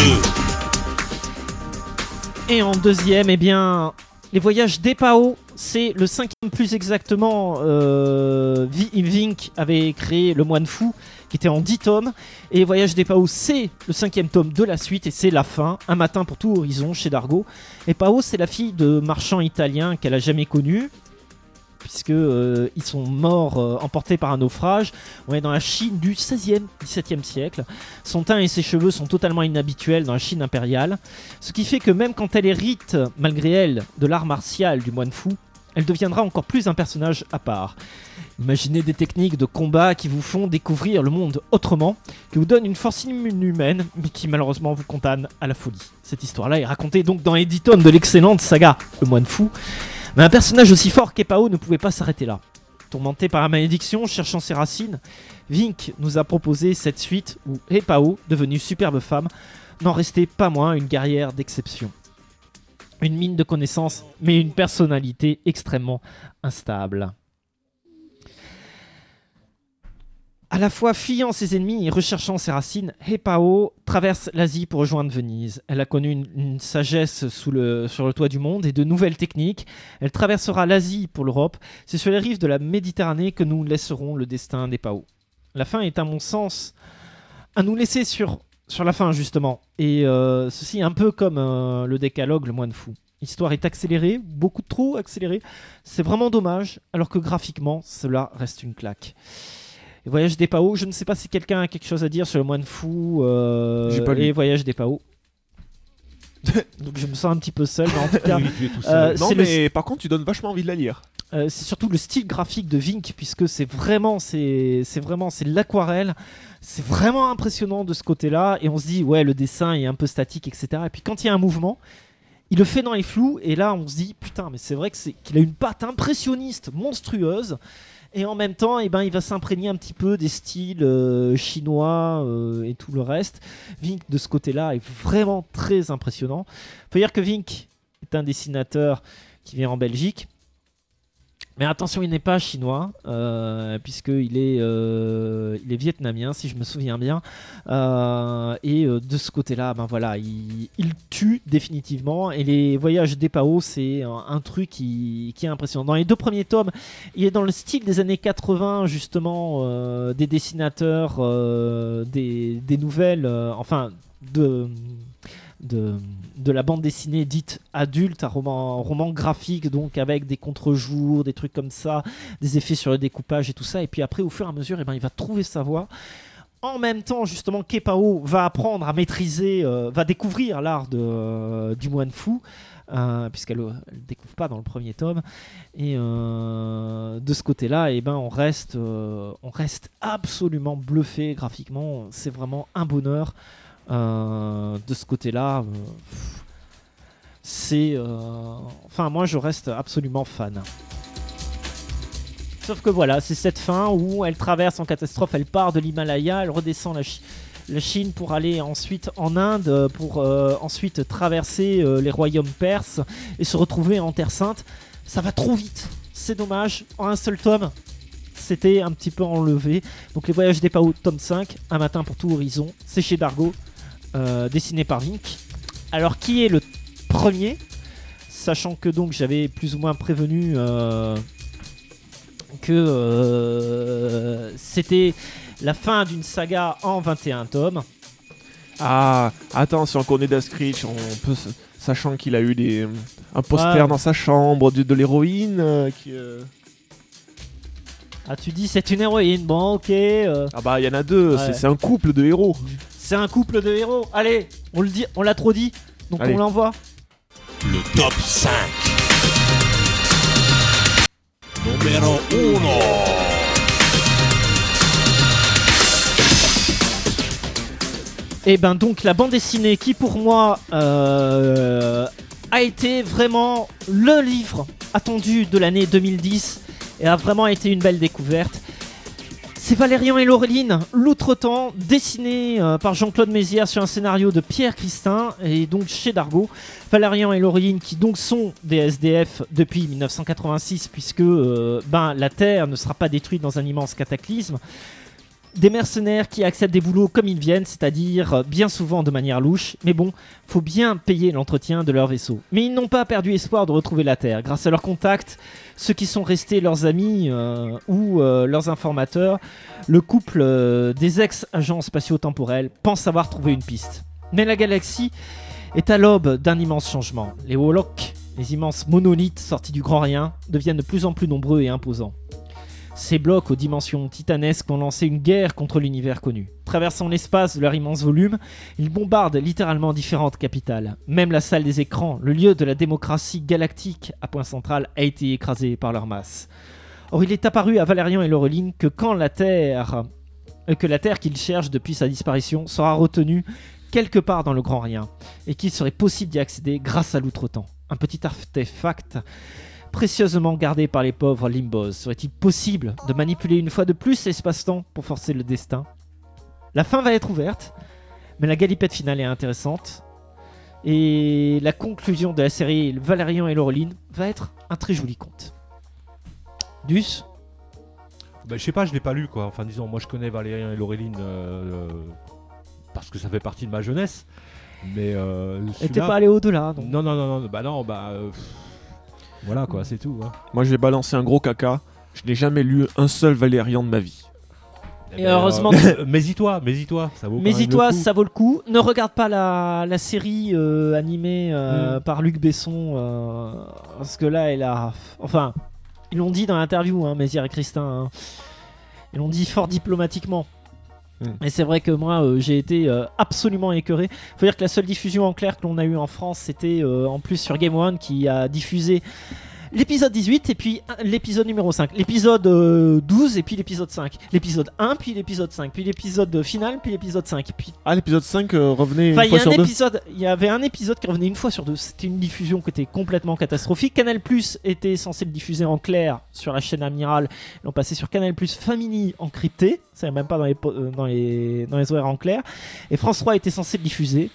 Et en 2e, eh bien, Les Voyages d'Epao, c'est le 5e plus exactement. Vink avait créé Le Moine Fou, qui était en 10 tomes. Et Les Voyages d'Epao, c'est le 5e tome de la suite, et c'est la fin, Un matin pour tout horizon, chez Dargaud. Epao, c'est la fille de marchands italiens qu'elle a jamais connus, puisque ils sont morts emportés par un naufrage. On est dans la Chine du 16e, 17e siècle. Son teint et ses cheveux sont totalement inhabituels dans la Chine impériale, ce qui fait que même quand elle hérite, malgré elle, de l'art martial du moine fou, elle deviendra encore plus un personnage à part. Imaginez des techniques de combat qui vous font découvrir le monde autrement, qui vous donnent une force inhumaine, mais qui malheureusement vous condamnent à la folie. Cette histoire-là est racontée donc dans les 10 tomes de l'excellente saga Le Moine Fou. Mais un personnage aussi fort qu'Epao ne pouvait pas s'arrêter là. Tourmenté par la malédiction, cherchant ses racines, Vink nous a proposé cette suite où Hepao, devenue superbe femme, n'en restait pas moins une guerrière d'exception. Une mine de connaissances, mais une personnalité extrêmement instable. À la fois fuyant ses ennemis et recherchant ses racines, Hepao traverse l'Asie pour rejoindre Venise. Elle a connu une sagesse sur le toit du monde et de nouvelles techniques. Elle traversera l'Asie pour l'Europe. C'est sur les rives de la Méditerranée que nous laisserons le destin d'Hepao. La fin est à mon sens à nous laisser sur la fin justement. Et ceci un peu comme le décalogue Le Moine Fou. L'histoire est accélérée, beaucoup trop accélérée. C'est vraiment dommage, alors que graphiquement, cela reste une claque. Et Voyage d'Hepao, je ne sais pas si quelqu'un a quelque chose à dire sur Le Moine Fou J'ai pas lu. et Voyage d'Hepao. Donc je me sens un petit peu seul, mais en tout cas, Oui, tu es tout seul. Non, c'est mais par contre, tu donnes vachement envie de la lire. c'est surtout le style graphique de Vink, puisque c'est l'aquarelle. C'est vraiment impressionnant de ce côté-là, et on se dit ouais, le dessin est un peu statique, etc. Et puis quand il y a un mouvement, il le fait dans les flous, et là on se dit putain, mais c'est vrai qu'il a une patte impressionniste monstrueuse. Et en même temps, il va s'imprégner un petit peu des styles chinois et tout le reste. Vink, de ce côté-là, est vraiment très impressionnant. Il faut dire que Vink est un dessinateur qui vient en Belgique. Mais attention, il n'est pas chinois, puisqu'il est vietnamien, si je me souviens bien. Et de ce côté-là, voilà, il tue définitivement. Et les voyages d'Hepao, c'est un truc qui est impressionnant. Dans les 2 premiers tomes, il est dans le style des années 80, justement, des dessinateurs, des nouvelles, de la bande dessinée dite adulte, un roman graphique, donc avec des contre-jours, des trucs comme ça, des effets sur le découpage et tout ça. Et puis après, au fur et à mesure, il va trouver sa voie. En même temps, justement, Hepao va apprendre à maîtriser, va découvrir l'art du moine fou, puisqu'elle ne le découvre pas dans le premier tome. Et de ce côté-là, on reste absolument bluffé graphiquement. C'est vraiment un bonheur. De ce côté-là, moi je reste absolument fan. Sauf que voilà, c'est cette fin où elle traverse en catastrophe, elle part de l'Himalaya, elle redescend la Chine pour aller ensuite en Inde, pour ensuite traverser les royaumes perses et se retrouver en Terre Sainte. Ça va trop vite, c'est dommage. En un seul tome, c'était un petit peu enlevé. Donc les voyages d'Hepao, tome 5, Un matin pour tout horizon, c'est chez Dargaud. Dessiné par Vink. Alors qui est le premier, sachant que donc j'avais plus ou moins prévenu que c'était la fin d'une saga en 21 tomes. Ah, attends, si on connaît Daskrich, sachant qu'il a eu un poster dans sa chambre de l'héroïne Ah, tu dis c'est une héroïne, bon ok. Ah bah il y en a 2, Ouais. c'est un couple de héros. C'est un couple de héros. Allez, on l'a trop dit, donc Allez. on l'envoie. Le top 5. Numéro 1. Et donc la bande dessinée qui pour moi a été vraiment le livre attendu de l'année 2010 et a vraiment été une belle découverte. C'est Valérian et Laureline, l'Outretemps, dessiné par Jean-Claude Mézières sur un scénario de Pierre Christin et donc chez Dargaud. Valérian et Laureline qui donc sont des SDF depuis 1986 puisque la Terre ne sera pas détruite dans un immense cataclysme. Des mercenaires qui acceptent des boulots comme ils viennent, c'est-à-dire bien souvent de manière louche, mais bon, faut bien payer l'entretien de leur vaisseau. Mais ils n'ont pas perdu espoir de retrouver la Terre. Grâce à leurs contacts, ceux qui sont restés leurs amis ou leurs informateurs, le couple des ex-agents spatio-temporels pense avoir trouvé une piste. Mais la galaxie est à l'aube d'un immense changement. Les Woloks, les immenses monolithes sortis du grand rien, deviennent de plus en plus nombreux et imposants. Ces blocs aux dimensions titanesques ont lancé une guerre contre l'univers connu. Traversant l'espace de leur immense volume, ils bombardent littéralement différentes capitales. Même la salle des écrans, le lieu de la démocratie galactique à point central, a été écrasée par leur masse. Or, il est apparu à Valérian et Laureline que la Terre qu'ils cherchent depuis sa disparition sera retenue quelque part dans le grand rien, et qu'il serait possible d'y accéder grâce à l'Outretemps. Un petit artefact précieusement gardée par les pauvres Limbos. Serait-il possible de manipuler une fois de plus l'espace-temps pour forcer le destin ? La fin va être ouverte, mais la galipette finale est intéressante. Et la conclusion de la série Valérian et Laureline va être un très joli conte. Dus ? Bah, je sais pas, je l'ai pas lu quoi. Enfin, disons, moi je connais Valérien et Laureline parce que ça fait partie de ma jeunesse. Mais Et t'es pas allé au-delà, donc. Non, voilà quoi, c'est tout. Hein. Moi, je vais balancer un gros caca. Je n'ai jamais lu un seul Valérian de ma vie. Et heureusement, Mésy-toi, ça vaut quand même Mésy-toi, le coup. ça vaut le coup. Ne regarde pas la série animée par Luc Besson, parce que là, elle a... Enfin, ils l'ont dit dans l'interview, hein, Mézières et Christin. Hein. Ils l'ont dit fort diplomatiquement. Et c'est vrai que moi, j'ai été absolument écœuré. Faut dire que la seule diffusion en clair que l'on a eu en France, c'était en plus sur Game One qui a diffusé l'épisode 18 et puis l'épisode numéro 5. L'épisode 12 et puis l'épisode 5. L'épisode 1 puis l'épisode 5. Puis l'épisode final puis l'épisode 5. Puis... Ah, l'épisode 5 revenait une Enfin, fois sur deux. il y avait un épisode qui revenait une fois sur deux. C'était une diffusion qui était complètement catastrophique. Canal+ était censé le diffuser en clair sur la chaîne Amiral. Ils l'ont passé sur Canal+ Family en crypté. C'est même pas dans les horaires en clair. Et France 3 était censé le diffuser.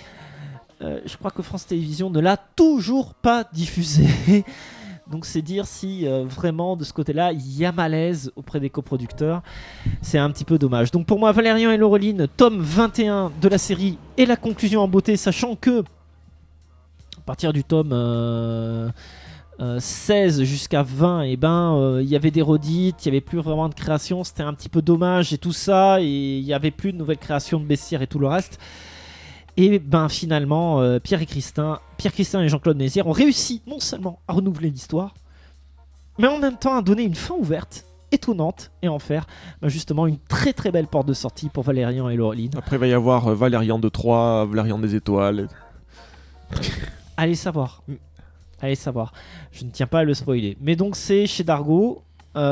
Je crois que France Télévisions ne l'a toujours pas diffusé. Donc c'est dire si vraiment de ce côté-là il y a malaise auprès des coproducteurs. C'est un petit peu dommage. Donc pour moi, Valérian et Laureline, tome 21 de la série et la conclusion en beauté, sachant que à partir du tome 16 jusqu'à 20, il y avait des redites, il n'y avait plus vraiment de création, c'était un petit peu dommage et tout ça, et il n'y avait plus de nouvelles créations de bestiaires et tout le reste. Et finalement, Pierre Christin et Jean-Claude Mézières ont réussi non seulement à renouveler l'histoire, mais en même temps à donner une fin ouverte, étonnante, et en faire justement une très très belle porte de sortie pour Valérian et Laureline. Après, il va y avoir Valérian de Troyes, Valérian des Étoiles. Allez savoir. Je ne tiens pas à le spoiler. Mais donc c'est chez Dargaud,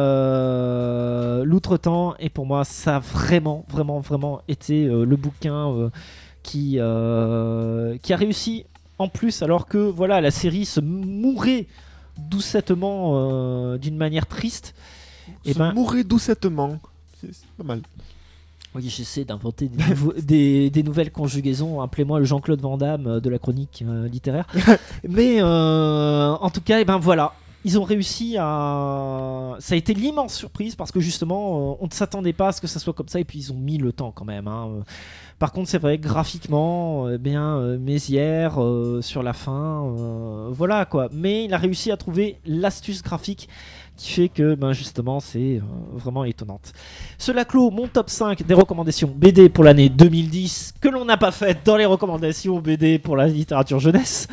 l'Outretemps, et pour moi ça a vraiment été le bouquin qui a réussi en plus, alors que voilà, la série se mourait doucettement d'une manière triste. Mourir doucettement, c'est pas mal. Oui, j'essaie d'inventer des nouvelles conjugaisons. Appelez-moi le Jean-Claude Van Damme de la chronique littéraire. Mais en tout cas, voilà. Ils ont réussi à... Ça a été l'immense surprise parce que justement, on ne s'attendait pas à ce que ça soit comme ça. Et puis ils ont mis le temps quand même. Hein. Par contre, c'est vrai, graphiquement, Mézières sur la fin, voilà quoi. Mais il a réussi à trouver l'astuce graphique qui fait que justement c'est vraiment étonnante. Cela clôt mon top 5 des recommandations BD pour l'année 2010 que l'on n'a pas fait dans les recommandations BD pour la littérature jeunesse.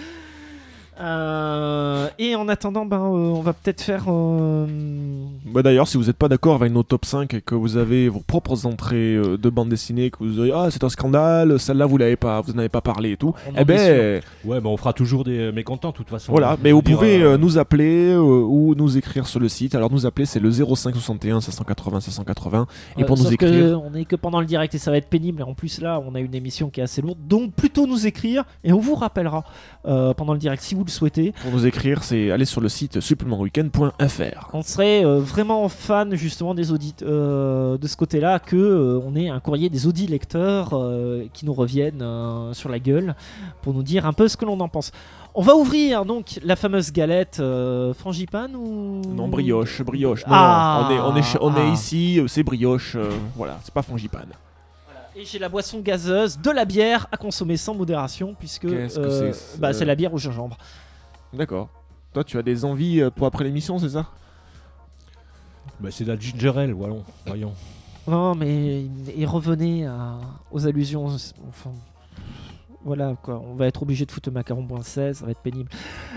Et en attendant, on va peut-être faire... D'ailleurs, si vous n'êtes pas d'accord avec nos top 5 et que vous avez vos propres entrées de bande dessinée, que vous dites c'est un scandale, celle-là vous n'en avez pas parlé et tout, ouais, on fera toujours des mécontents de toute façon. Voilà, mais vous pouvez nous appeler ou nous écrire sur le site. Alors nous appeler, c'est le 05 61 580 580 et pour nous écrire. On n'est que pendant le direct et ça va être pénible. Et en plus là, on a une émission qui est assez lourde, donc plutôt nous écrire et on vous rappellera pendant le direct si vous le souhaitez. Pour nous écrire, c'est aller sur le site supplementweekend.fr. On serait vraiment fan justement des audits de ce côté-là, que on ait un courrier des audits lecteurs qui nous reviennent sur la gueule pour nous dire un peu ce que l'on en pense. On va ouvrir donc la fameuse galette frangipane ou... Non, brioche. Non, on est ici, c'est brioche, voilà, c'est pas frangipane. Et j'ai la boisson gazeuse, de la bière à consommer sans modération, puisque c'est la bière au gingembre. D'accord. Toi, tu as des envies pour après l'émission, c'est ça ? C'est de la ginger ale, voyons. Non, mais et revenez aux allusions. Enfin, voilà quoi, on va être obligé de foutre le macaron.16, ça va être pénible.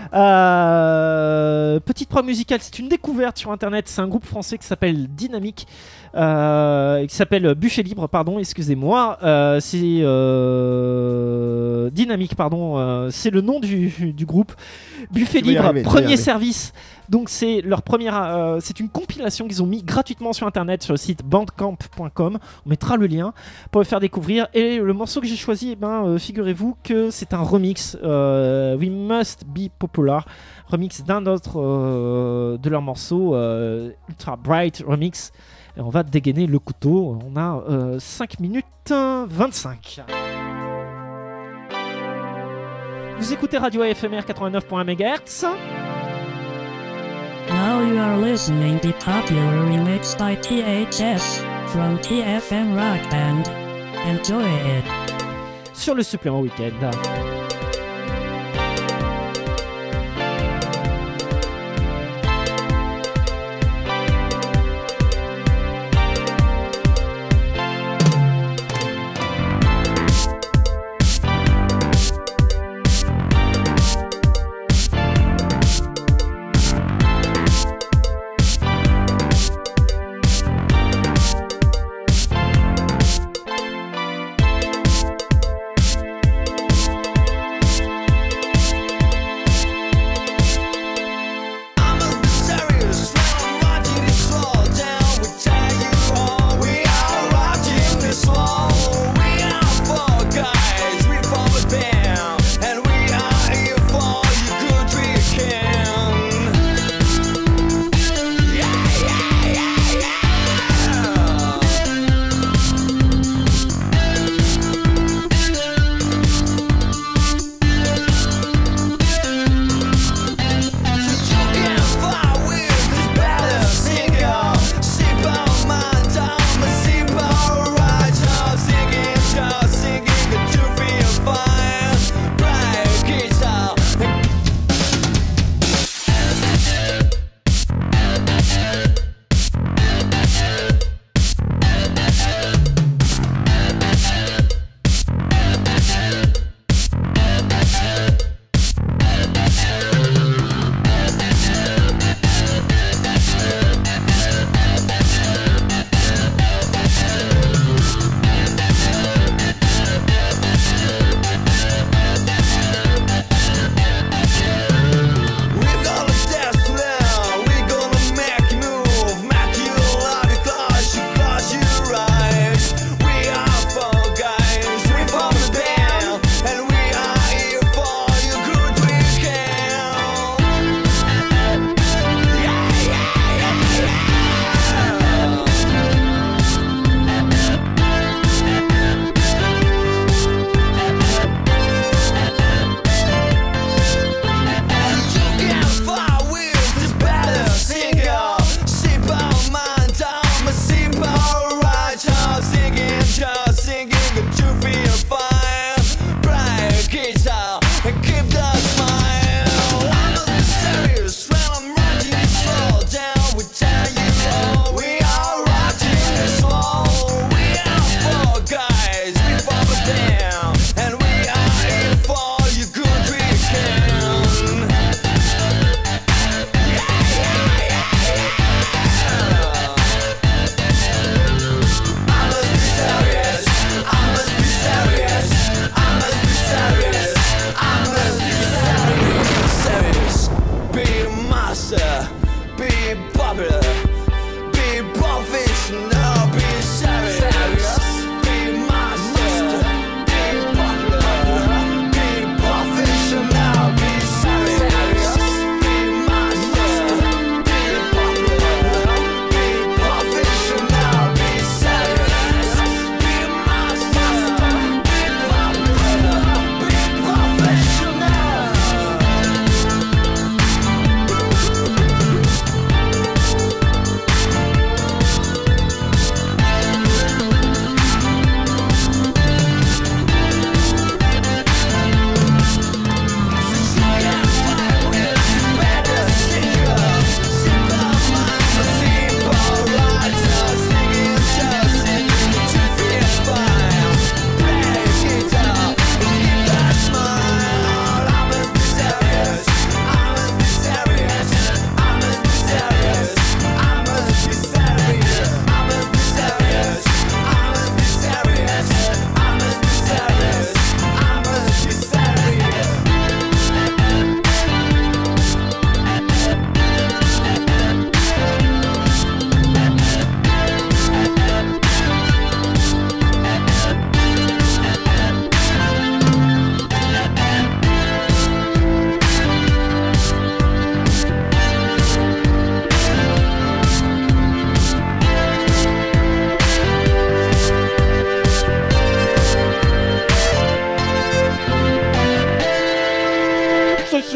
Petite preuve musicale, c'est une découverte sur internet, c'est un groupe français qui s'appelle Dynamique, qui s'appelle Bûcher Libre, pardon, excusez-moi. C'est Dynamique, pardon, c'est le nom du groupe. Buffet Libre, premier service Donc c'est leur première, c'est une compilation qu'ils ont mis gratuitement sur internet sur le site bandcamp.com. On mettra le lien pour le faire découvrir. Et le morceau que j'ai choisi, figurez-vous que c'est un remix, We Must Be Popular, remix d'un autre de leurs morceaux, Ultra Bright Remix. Et on va dégainer le couteau. On a 5 minutes 25. Vous écoutez Radio AFMR 89.1 MHz. Now you are listening to popular remix by THS from TFM Rock Band. Enjoy it. Sur le supplément week-end.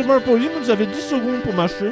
c'est mal poli, mais vous avez 10 secondes pour mâcher.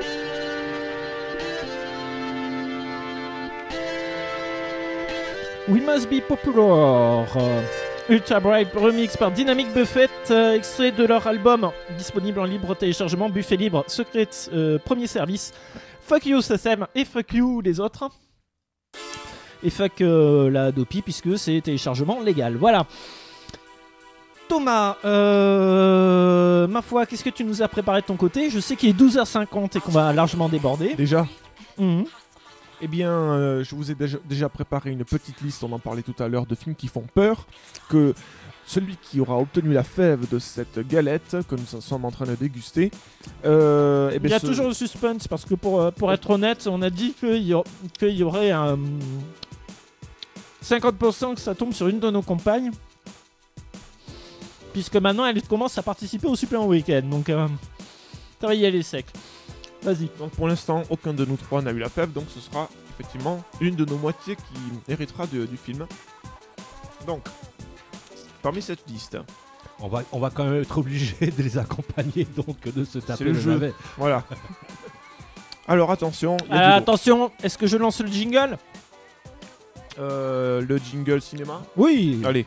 We Must Be Popular. Ultra Bright remix par Dynamic Buffett, extrait de leur album disponible en libre téléchargement, Buffet Libre, Secret, premier service. Fuck you SSM et fuck you les autres. Et fuck la Dopi puisque c'est téléchargement légal. Voilà. Thomas, ma foi, qu'est-ce que tu nous as préparé de ton côté ? Je sais qu'il est 12h50 et qu'on va largement déborder. Déjà Mhm. Eh bien, je vous ai déjà préparé une petite liste, on en parlait tout à l'heure, de films qui font peur, que celui qui aura obtenu la fève de cette galette que nous sommes en train de déguster... Il y a toujours le suspense parce que pour être honnête, on a dit qu'il y aurait un 50% que ça tombe sur une de nos compagnes. Puisque maintenant elle commence à participer au supplément week-end. Donc ça va y aller sec. Vas-y. Donc pour l'instant, aucun de nous trois n'a eu la fève, donc ce sera effectivement une de nos moitiés qui héritera du film. Donc, parmi cette liste, On va quand même être obligé de les accompagner, donc de se taper le le jeu. navet. voilà. Alors attention, il y a du lourd. Attention, est-ce que je lance le jingle ? Le jingle cinéma. Oui. Allez.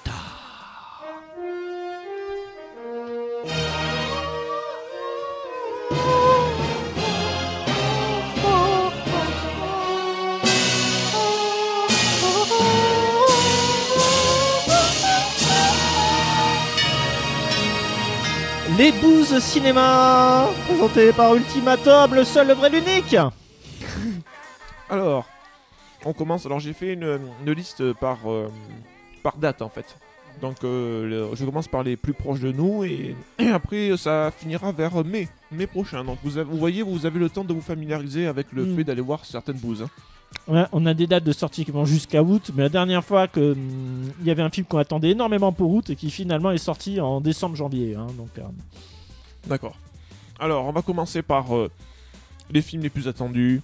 Les Bouses Cinéma, présenté par Ultimatum, le seul, le vrai, l'unique. Alors, on commence. Alors j'ai fait une liste par date en fait. Donc je commence par les plus proches de nous et après ça finira vers mai prochain. Donc vous voyez, vous avez le temps de vous familiariser avec le fait d'aller voir certaines bouses. Ouais, on a des dates de sortie qui vont jusqu'à août, mais la dernière fois que il y avait un film qu'on attendait énormément pour août et qui finalement est sorti en décembre-janvier. Donc, D'accord. Alors on va commencer par les films les plus attendus.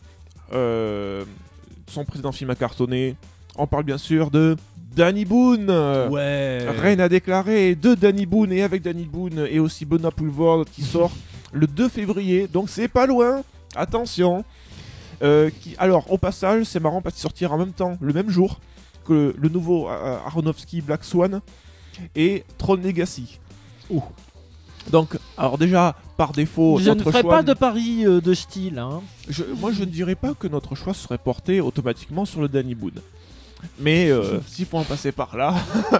Son précédent film a cartonné. On parle bien sûr de Danny Boone. Ouais. Rien à déclarer de Danny Boone et avec Danny Boone et aussi Benoît Poulvord qui sort le 2 février. Donc c'est pas loin. Attention. Alors au passage c'est marrant parce qu'il sortira en même temps, le même jour que le nouveau Aronofsky Black Swan et Tron Legacy. Donc alors déjà par défaut je ne notre ferai choix, pas de pari de style. moi je ne dirais pas que notre choix serait porté automatiquement sur le Danny Boone. Mais s'il faut en passer par là.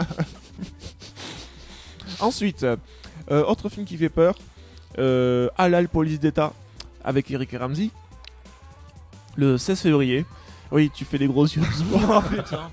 Ensuite, autre film qui fait peur, Halal Police d'État avec Eric et Ramsey. Le 16 février. Oui, tu fais des gros yeux. Oh putain.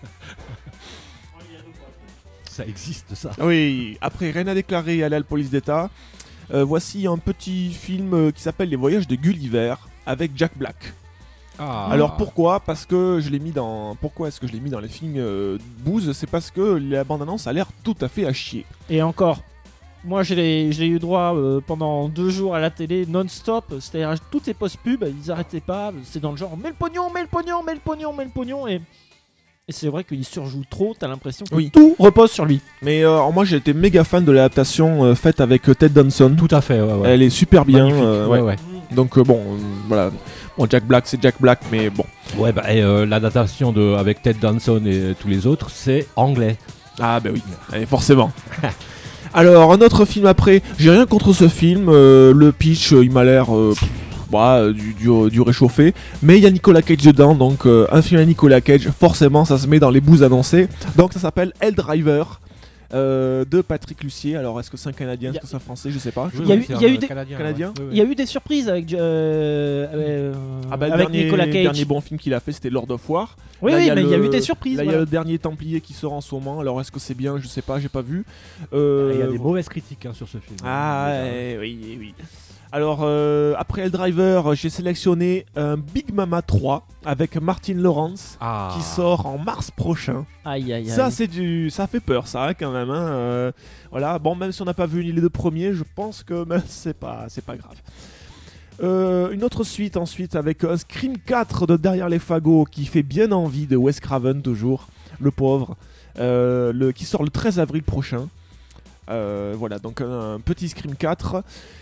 Ça existe ça. Oui, après rien à déclarer, Halal Police d'État. Voici un petit film qui s'appelle Les Voyages de Gulliver avec Jack Black. Alors pourquoi ? Parce que je l'ai mis dans. Pourquoi est-ce que je l'ai mis dans les films Booze ? C'est parce que la bande-annonce a l'air tout à fait à chier. Et encore, moi j'ai eu droit pendant 2 jours à la télé non-stop, c'est-à-dire toutes les post-pubs, ils arrêtaient pas, c'est dans le genre mets le pognon, mets le pognon, mets le pognon, mets le pognon, et c'est vrai qu'il surjoue trop, t'as l'impression que tout repose sur lui. Mais moi j'ai été méga fan de l'adaptation faite avec Ted Danson. Tout à fait, ouais. Elle est super bien. Magnifique, ouais. Donc voilà. Bon, Jack Black c'est Jack Black, mais bon. Ouais, bah, l'adaptation avec Ted Danson et tous les autres, c'est anglais. Ah bah oui, allez, forcément. Alors un autre film après, j'ai rien contre ce film, le pitch il m'a l'air du réchauffé, mais il y a Nicolas Cage dedans, donc un film à Nicolas Cage, forcément ça se met dans les bouses annoncées, donc ça s'appelle Hell Driver. De Patrick Lussier. Alors est-ce que c'est un Canadien, est-ce que c'est un Français, je sais pas. Il y a eu des Canadien. Il y a eu des surprises avec Le avec Nicolas Cage. dernier bon film qu'il a fait c'était Lord of War. Oui, Là, mais il y a eu des surprises. Là il y a voilà. le dernier Templier qui sort en ce moment. Alors est-ce que c'est bien, je sais pas, j'ai pas vu. Il y a des mauvaises critiques sur ce film. Oui. Alors après Hell Driver, j'ai sélectionné un Big Mama 3 avec Martin Lawrence qui sort en mars prochain. Aïe. Ça ça fait peur ça quand même. Voilà, bon même si on n'a pas vu ni les 2 premiers, je pense que c'est pas grave. Une autre suite ensuite avec Scream 4 de Derrière les fagots qui fait bien envie de Wes Craven toujours, le pauvre, qui sort le 13 avril prochain. Voilà, donc un petit Scream 4.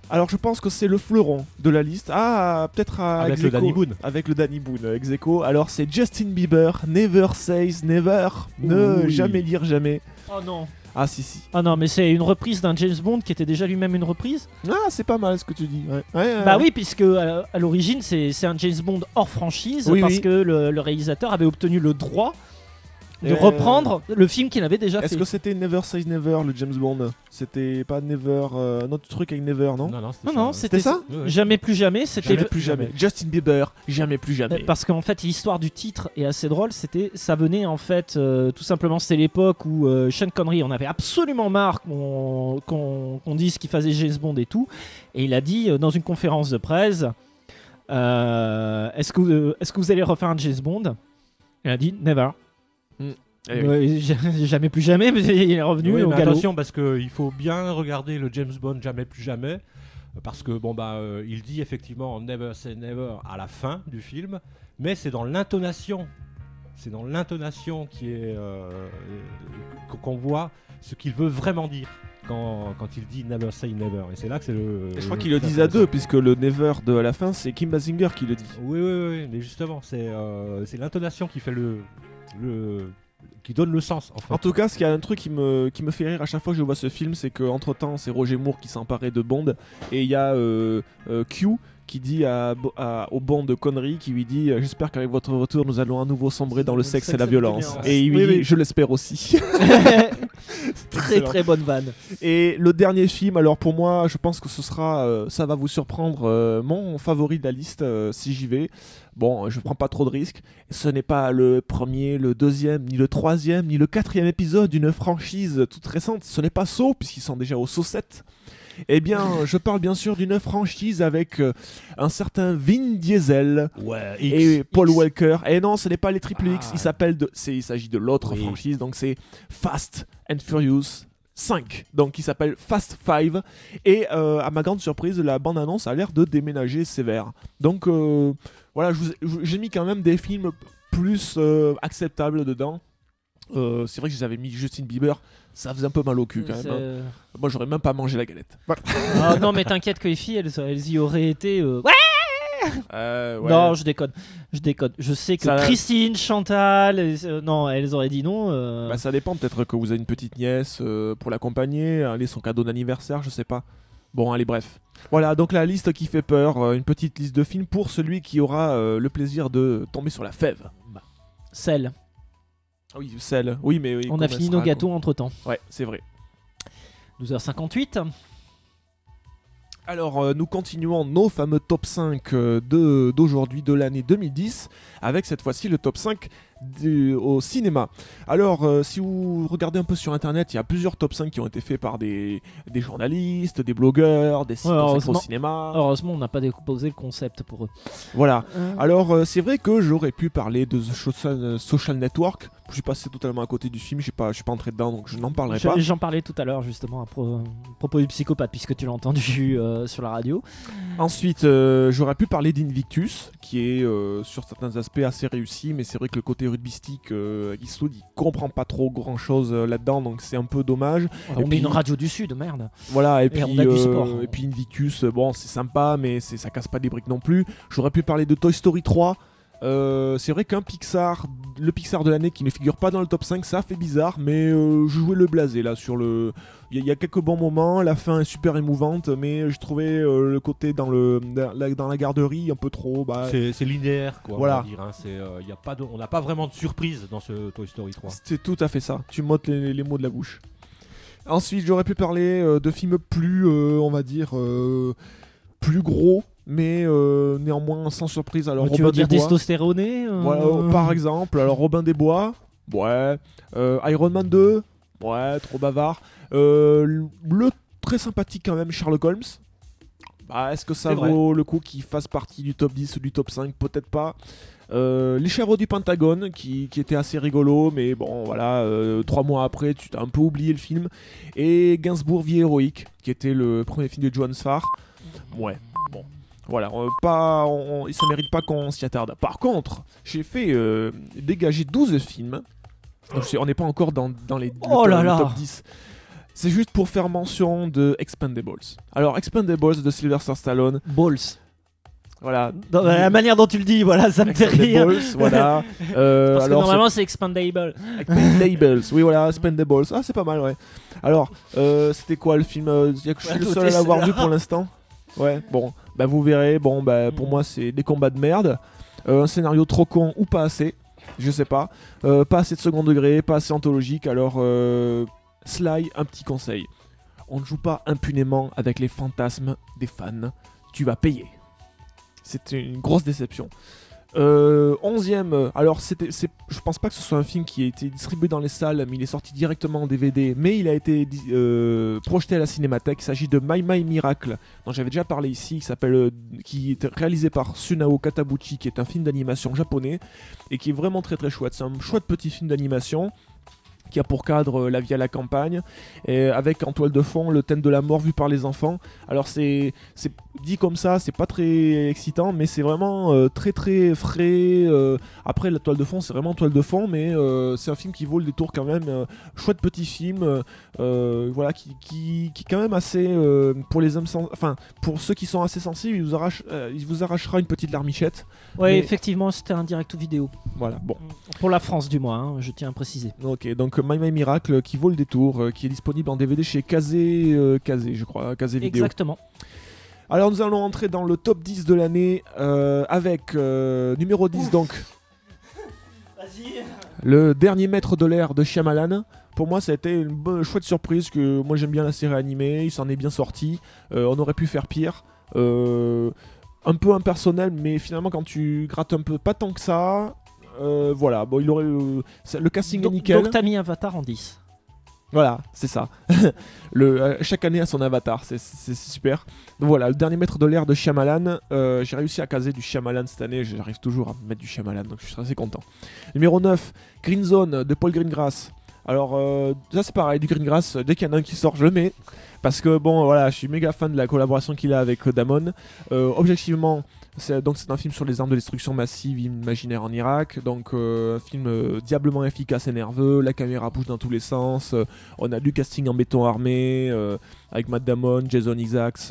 Alors je pense que c'est le fleuron de la liste. Ah, peut-être Avec ex le aequo. Danny Boone. Avec le Danny Boone, ex aequo. Alors c'est Justin Bieber, Never Says Never. Ne Oui. jamais dire jamais. Oh non. Ah si si. Ah non, mais c'est une reprise d'un James Bond qui était déjà lui-même une reprise. Ah c'est pas mal ce que tu dis. Ouais, Bah oui, puisque à l'origine c'est un James Bond hors franchise Oui, parce oui. que le réalisateur avait obtenu le droit de Euh, reprendre le film qu'il avait déjà Est-ce fait. que c'était Never Says Never le James Bond? C'était pas Never, un autre truc avec Never, non? Non, c'était Non, ça. c'était ça Ouais, ouais. Jamais plus jamais. C'était Jamais plus jamais. Justin Bieber, jamais plus jamais. Parce qu'en fait, l'histoire du titre est assez drôle. Ça venait en fait, tout simplement, c'était l'époque où Sean Connery en avait absolument marre qu'on dise qu'il faisait James Bond et tout, et il a dit dans une conférence de presse, est-ce que vous allez refaire un James Bond? Il a dit never. Eh oui. Ouais, jamais plus jamais, mais il est revenu Oui, au mais galop. attention parce qu'il faut bien regarder le James Bond Jamais plus jamais parce que il dit effectivement Never say never à la fin du film, mais c'est dans l'intonation. C'est dans l'intonation qui est qu'on voit ce qu'il veut vraiment dire quand il dit Never say never. Et c'est là que c'est le. Et je crois qu'il le disait à deux, puisque le Never de à la fin, c'est Kim Basinger qui le dit. Oui, mais justement, c'est l'intonation qui fait qui donne le sens en fait. En tout cas, il y a un truc qui me fait rire à chaque fois que je vois ce film, c'est qu'entre temps, c'est Roger Moore qui s'emparait de Bond, et il y a Q qui dit au Bond de Connery, qui lui dit j'espère qu'avec votre retour, nous allons à nouveau sombrer dans le sexe et la violence. Et il lui Oui, dit oui. je l'espère aussi. Très Excellent. très bonne vanne. Et le dernier film, alors pour moi, je pense que ce sera, ça va vous surprendre, mon favori de la liste si j'y vais. Bon, je prends pas trop de risques. Ce n'est pas le premier, le deuxième, ni le troisième, ni le quatrième épisode d'une franchise toute récente. Ce n'est pas Saw, puisqu'ils sont déjà au Saw 7. Eh bien, je parle bien sûr d'une franchise avec un certain Vin Diesel Ouais, et Paul Walker. Et non, ce n'est pas les Triple X, Ah. il s'agit de l'autre Oui. franchise, donc c'est Fast and Furious 5, donc il s'appelle Fast 5. Et à ma grande surprise, la bande-annonce a l'air de déménager sévère. Donc voilà, j'ai mis quand même des films plus acceptables dedans. C'est vrai que j'avais mis Justin Bieber, ça faisait un peu mal au cul quand même. Hein. Moi, j'aurais même pas mangé la galette. Voilà. Ah non, mais t'inquiète que les filles, elles y auraient été. Ouais. Ouais. Non, je déconne. Je sais que Ça- Christine, Chantal, non, elles auraient dit non. Bah, ça dépend, peut-être que vous avez une petite nièce pour l'accompagner, aller son cadeau d'anniversaire, je sais pas. Bon, allez, bref. Voilà, donc la liste qui fait peur, une petite liste de films pour celui qui aura le plaisir de tomber sur la fève. Celle. Ah oui, celle. Oui, mais oui, On a fini nos gâteaux entre temps. Ouais, c'est vrai. 12h58. Alors, nous continuons nos fameux top 5 d'aujourd'hui, de l'année 2010, avec cette fois-ci le top 5 au cinéma. Alors, si vous regardez un peu sur internet, il y a plusieurs top 5 qui ont été faits par des journalistes, des blogueurs, des sites consacrés au heureusement. cinéma. Heureusement, on n'a pas décomposé le concept pour eux. Voilà. Alors, c'est vrai que j'aurais pu parler de The Social Network. Je suis passé totalement à côté du film, je suis pas entré dedans, donc je n'en parlerai pas. J'en parlais tout à l'heure justement à propos du psychopathe, puisque tu l'as entendu sur la radio. Ensuite, j'aurais pu parler d'Invictus, qui est sur certains aspects assez réussi, mais c'est vrai que le côté rugbystique, Eastwood, il comprend pas trop grand chose là-dedans, donc c'est un peu dommage. On puis- est une radio du Sud, merde. Voilà, et puis, on a du sport. et puis Invictus, bon, c'est sympa, mais ça casse pas des briques non plus. J'aurais pu parler de Toy Story 3. C'est vrai qu'un Pixar, le Pixar de l'année qui ne figure pas dans le top 5, ça fait bizarre, mais je jouais le blasé là sur le. Il y a quelques bons moments, la fin est super émouvante, mais je trouvais le côté dans la garderie un peu trop. Bah, C'est linéaire, quoi. Voilà. On va dire, hein. On n'a pas vraiment de surprise dans ce Toy Story 3. c'est tout à fait ça, tu m'ôtes les mots de la bouche. Ensuite, j'aurais pu parler de films plus, on va dire, plus gros, mais néanmoins sans surprise. Alors, Tu veux Robin dire des Bois. testostéroné Voilà, par exemple, alors Robin des Bois, ouais. Iron Man 2, ouais, trop bavard. Le très sympathique quand même, Sherlock Holmes. Bah, est-ce que ça C'est vrai. vaut le coup qu'il fasse partie du top 10 ou du top 5? Peut-être pas. Les chèvres du Pentagone, qui était assez rigolo, mais bon, voilà, 3 mois après, tu t'as un peu oublié le film. Et Gainsbourg, Vie héroïque, qui était le premier film de Johan Sfar. Ouais, bon. Voilà, ça mérite pas qu'on s'y attarde. Par contre, j'ai fait dégager 12 films. Donc, on n'est pas encore dans le Oh là là. top 10. c'est juste pour faire mention de Expendables. Alors, Expendables de Sylvester Stallone, Balls. voilà. Dans la manière dont tu le dis, voilà, ça me fait rire. Expendables, voilà. Parce que Alors, normalement, c'est expandable. Expendables, oui voilà, Expendables. Ah, c'est pas mal, ouais. Alors, c'était quoi le film Je suis le seul à l'avoir vu pour l'instant. Ouais, bon, bah vous verrez. Bon, bah pour moi, c'est des combats de merde. Un scénario trop con ou pas assez, je sais pas. Pas assez de second degré, pas assez anthologique. Alors, Sly, un petit conseil. On ne joue pas impunément avec les fantasmes des fans. Tu vas payer. C'était une grosse déception. 11ème, alors je pense pas que ce soit un film qui a été distribué dans les salles, mais il est sorti directement en DVD, mais il a été projeté à la Cinémathèque. Il s'agit de My Miracle, dont j'avais déjà parlé ici, qui est réalisé par Sunao Katabuchi, qui est un film d'animation japonais, et qui est vraiment très très chouette. C'est un chouette petit film d'animation qui a pour cadre la vie à la campagne, et avec en toile de fond le thème de la mort vu par les enfants. Alors c'est dit comme ça, c'est pas très excitant, mais c'est vraiment très très frais. Après la toile de fond, c'est vraiment toile de fond, mais c'est un film qui vaut le détour quand même. Chouette petit film, voilà, qui est quand même assez pour les hommes, enfin pour ceux qui sont assez sensibles, il vous arrachera une petite larmichette. Ouais, Mais- effectivement, c'était un direct ou vidéo. Voilà, bon. Pour la France, du moins, hein, je tiens à préciser. Ok, donc My Miracle qui vaut le détour, qui est disponible en DVD chez Kazé, je crois, Kazé Vidéo. Exactement. Alors nous allons entrer dans le top 10 de l'année avec numéro 10 donc, Vas-y. le dernier maître de l'air de Shyamalan. Pour moi ça a été une chouette surprise, que moi j'aime bien la série animée, il s'en est bien sorti, on aurait pu faire pire. Un peu impersonnel, mais finalement quand tu grattes un peu, pas tant que ça. Voilà, bon, il aurait le casting est nickel. Donc t'as mis Avatar en 10. Voilà, c'est ça. Chaque année a son avatar, c'est super. Donc voilà, le dernier maître de l'air de Shyamalan. J'ai réussi à caser du Shyamalan cette année, j'arrive toujours à mettre du Shyamalan, donc je suis assez content. Numéro 9, Green Zone de Paul Greengrass. Alors, ça c'est pareil, du Greengrass, dès qu'il y en a un qui sort, je le mets. Parce que bon, voilà, je suis méga fan de la collaboration qu'il a avec Damon. Objectivement, c'est un film sur les armes de destruction massive imaginaires en Irak. Donc, un film diablement efficace et nerveux. La caméra bouge dans tous les sens. On a du casting en béton armé avec Matt Damon, Jason Isaacs.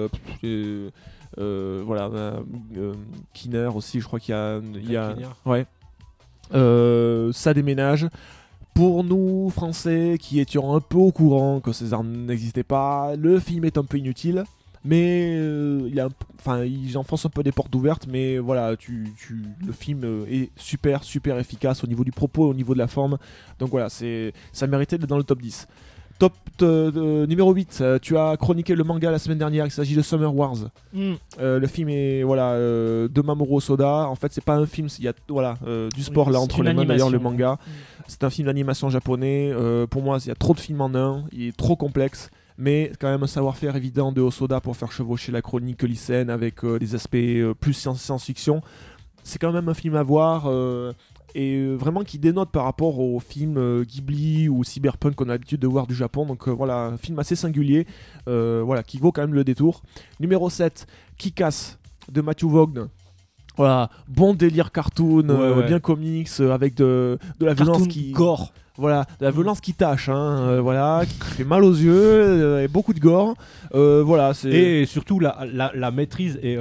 Voilà, Kinner aussi, je crois qu'il y a ouais. Ça déménage. Pour nous, Français, qui étions un peu au courant que ces armes n'existaient pas, le film est un peu inutile, mais il enfonce un peu des portes ouvertes, mais voilà, le film est super efficace au niveau du propos, au niveau de la forme, donc voilà, ça méritait d'être dans le top 10. Top numéro 8, tu as chroniqué le manga la semaine dernière, il s'agit de Summer Wars. Le film est de Mamoru Hosoda. En fait, c'est pas un film, il y a du sport là entre les mains d'ailleurs, le manga. C'est un film d'animation japonais. Pour moi, il y a trop de films en un, il est trop complexe. Mais quand même un savoir-faire évident de Hosoda pour faire chevaucher la chronique lycéenne avec des aspects plus science-fiction. C'est quand même un film à voir. Et vraiment qui dénote par rapport aux films Ghibli ou Cyberpunk qu'on a l'habitude de voir du Japon. Donc voilà, un film assez singulier, qui vaut quand même le détour. Numéro 7, Kick-Ass de Matthew Vaughn. Voilà, bon délire cartoon, bien comics, avec de la violence qui... gore. Voilà, de la violence qui tâche, voilà, qui fait mal aux yeux, et beaucoup de gore. Voilà, c'est... Et surtout la maîtrise et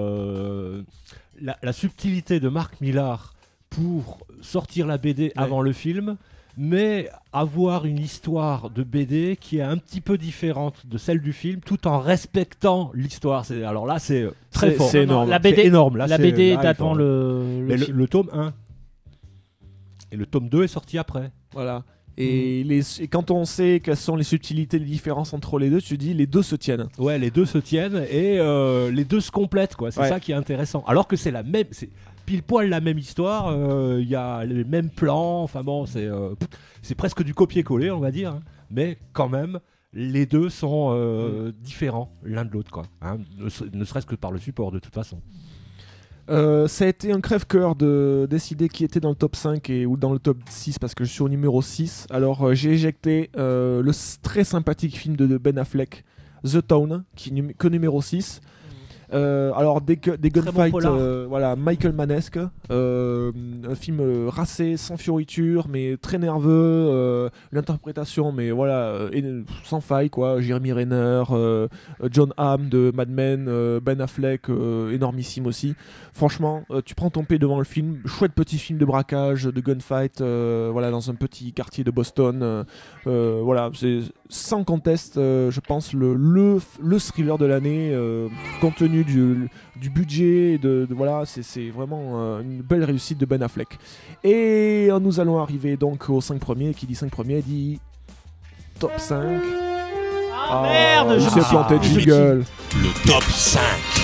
la subtilité de Mark Millar pour sortir la BD avant le film, mais avoir une histoire de BD qui est un petit peu différente de celle du film, tout en respectant l'histoire. Alors là, c'est très fort. C'est énorme. La BD, C'est énorme. Là, la c'est BD live, date avant hein. le Le tome 1. Et le tome 2 est sorti après. Voilà. Et quand on sait quelles sont les subtilités, les différences entre les deux, tu dis les deux se tiennent. Ouais, les deux se tiennent et les deux se complètent, quoi. C'est ça qui est intéressant. Alors que c'est pile poil la même histoire, il y a les mêmes plans, enfin bon, c'est presque du copier-coller, on va dire, hein. Mais quand même, les deux sont différents l'un de l'autre, quoi, hein, ne serait-ce que par le support, de toute façon. Ça a été un crève-cœur de décider qui était dans le top 5 ou dans le top 6 parce que je suis au numéro 6. Alors j'ai éjecté très sympathique film de Ben Affleck, The Town, qui que numéro 6. Alors des gunfights, polar. voilà, Michael Mannesque, un film racé, sans fioritures, mais très nerveux, l'interprétation, mais voilà, sans faille quoi. Jeremy Renner, John Hamm de Mad Men, Ben Affleck, énormissime aussi. Franchement, tu prends ton pied devant le film, chouette petit film de braquage, de gunfight, voilà, dans un petit quartier de Boston. Voilà, c'est sans conteste, je pense, le thriller de l'année, compte tenu du budget, voilà, c'est vraiment une belle réussite de Ben Affleck. Et nous allons arriver donc aux 5 premiers. Qui dit 5 premiers dit top 5. Ah merde, je je sais me suis- planté de je me jingle. Le top 5.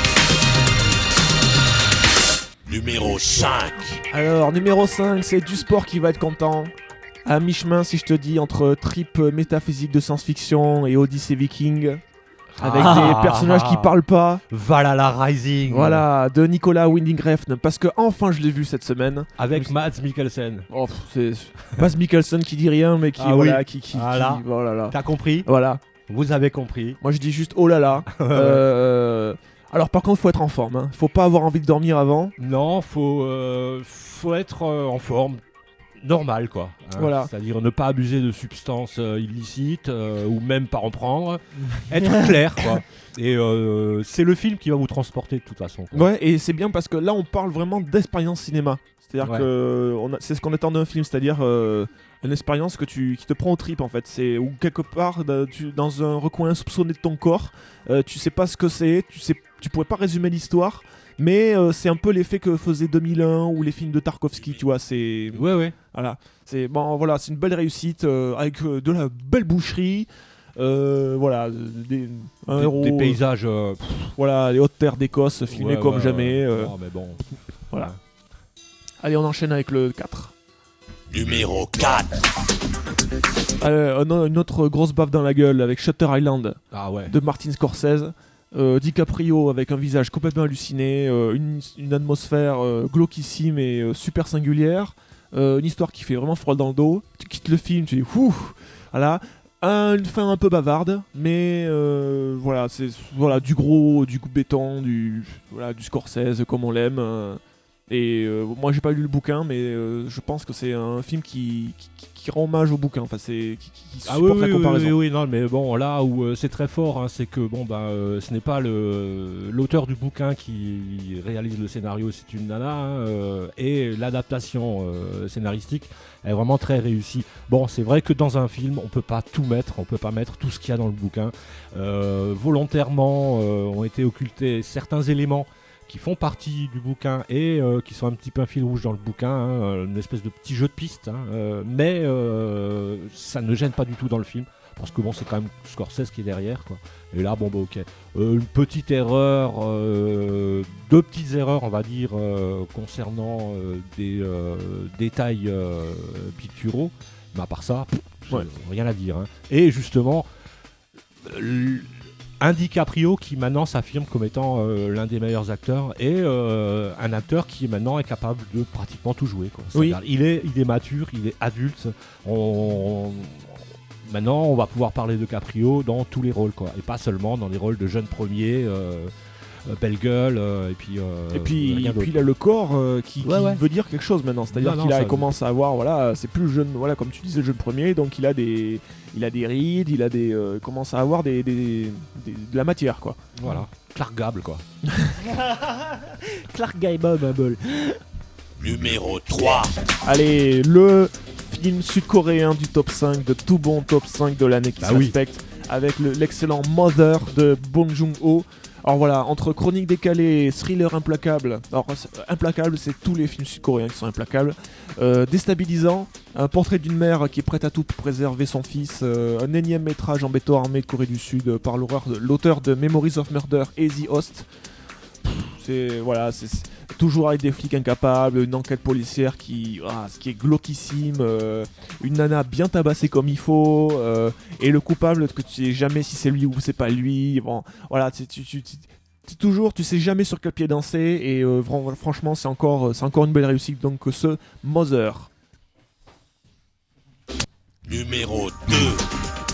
Numéro 5. Alors, numéro 5, c'est du sport qui va être content. À mi-chemin, si je te dis, entre trip métaphysique de science-fiction et Odyssey Viking, avec des personnages qui parlent pas. Valhalla Rising. Voilà, de Nicolas Winding Refn, parce que enfin je l'ai vu cette semaine. Avec Mads Mikkelsen. Oh, c'est Mads Mikkelsen qui dit rien, mais qui Ah voilà, oui. qui Voilà. oh là là. T'as compris? Voilà. Vous avez compris. Moi je dis juste oh là là. Alors par contre, faut être en forme. Hein. Faut pas avoir envie de dormir avant. Non, faut être en forme normale, quoi. Hein. Voilà. C'est-à-dire ne pas abuser de substances illicites ou même pas en prendre. Être clair, quoi. Et c'est le film qui va vous transporter de toute façon, quoi. Ouais, et c'est bien parce que là on parle vraiment d'expérience cinéma. C'est-à-dire Ouais. que c'est ce qu'on attend d'un film, c'est-à-dire une expérience qui te prend au trip en fait. C'est où quelque part dans un recoin insoupçonné de ton corps, tu sais pas ce que c'est, tu pourrais pas résumer l'histoire, mais c'est un peu l'effet que faisait 2001 ou les films de Tarkovsky, tu vois. C'est Ouais. voilà, c'est bon, voilà, c'est une belle réussite avec de la belle boucherie. Voilà, un héros, Des paysages. voilà, les hautes terres d'Écosse filmées comme jamais. Non, mais bon. Voilà. Allez, on enchaîne avec le 4. Numéro 4. Une autre grosse baffe dans la gueule avec Shutter Island Ah ouais. de Martin Scorsese. DiCaprio avec un visage complètement halluciné, une atmosphère glauquissime et super singulière. Une histoire qui fait vraiment froid dans le dos. Tu quittes le film, tu dis ouf. Voilà. Une fin un peu bavarde, mais voilà, c'est voilà, du gros, du béton, du Scorsese comme on l'aime. Et moi j'ai pas lu le bouquin, mais je pense que c'est un film qui rend hommage au bouquin. Enfin, qui Ah supporte la comparaison. oui, non, mais bon, là où c'est très fort, hein, c'est que bon, ce n'est pas l'auteur du bouquin qui réalise le scénario, c'est une nana, hein, et l'adaptation scénaristique est vraiment très réussie. Bon, c'est vrai que dans un film, on peut pas tout mettre, on peut pas mettre tout ce qu'il y a dans le bouquin. Volontairement, ont été occultés certains éléments qui font partie du bouquin et qui sont un petit peu un fil rouge dans le bouquin, hein, une espèce de petit jeu de piste, hein, mais ça ne gêne pas du tout dans le film, parce que bon, c'est quand même Scorsese qui est derrière, quoi. Et là, bon, bah ok. Une petite erreur, deux petites erreurs, on va dire, concernant des détails picturaux, mais à part ça, Ouais. rien à dire. Hein. Et justement, un DiCaprio qui maintenant s'affirme comme étant l'un des meilleurs acteurs et un acteur qui maintenant est capable de pratiquement tout jouer, quoi. Oui. Il est mature, il est adulte. Maintenant, on va pouvoir parler de Caprio dans tous les rôles, quoi, et pas seulement dans les rôles de jeune premier, belle gueule, et puis rien d'autre. il a le corps qui Ouais. veut dire quelque chose maintenant. C'est-à-dire Non, qu'il ça- commence à avoir, voilà, c'est plus le jeune, voilà, comme tu disais, le jeune premier, donc il a des rides, il commence à avoir de la matière, quoi. Voilà, Clark Gable, quoi. Clark Gable. Numéro 3. Allez, le film sud-coréen du top 5, de tout bon top 5 de l'année qui Bah se oui. respecte, avec l'excellent Mother de Bong Joon-ho. Alors voilà, entre Chronique décalée et Thriller implacable, alors implacable, c'est tous les films sud-coréens qui sont implacables, déstabilisant, un portrait d'une mère qui est prête à tout pour préserver son fils, un énième métrage en béton armé de Corée du Sud par l'auteur de Memories of Murder et The Host. C'est toujours avec des flics incapables, une enquête policière ce qui est glauquissime, une nana bien tabassée comme il faut, et le coupable que tu sais jamais si c'est lui ou c'est pas lui. Bon, voilà, tu sais jamais sur quel pied danser, et franchement c'est encore une belle réussite, donc ce Mother. Numéro 2.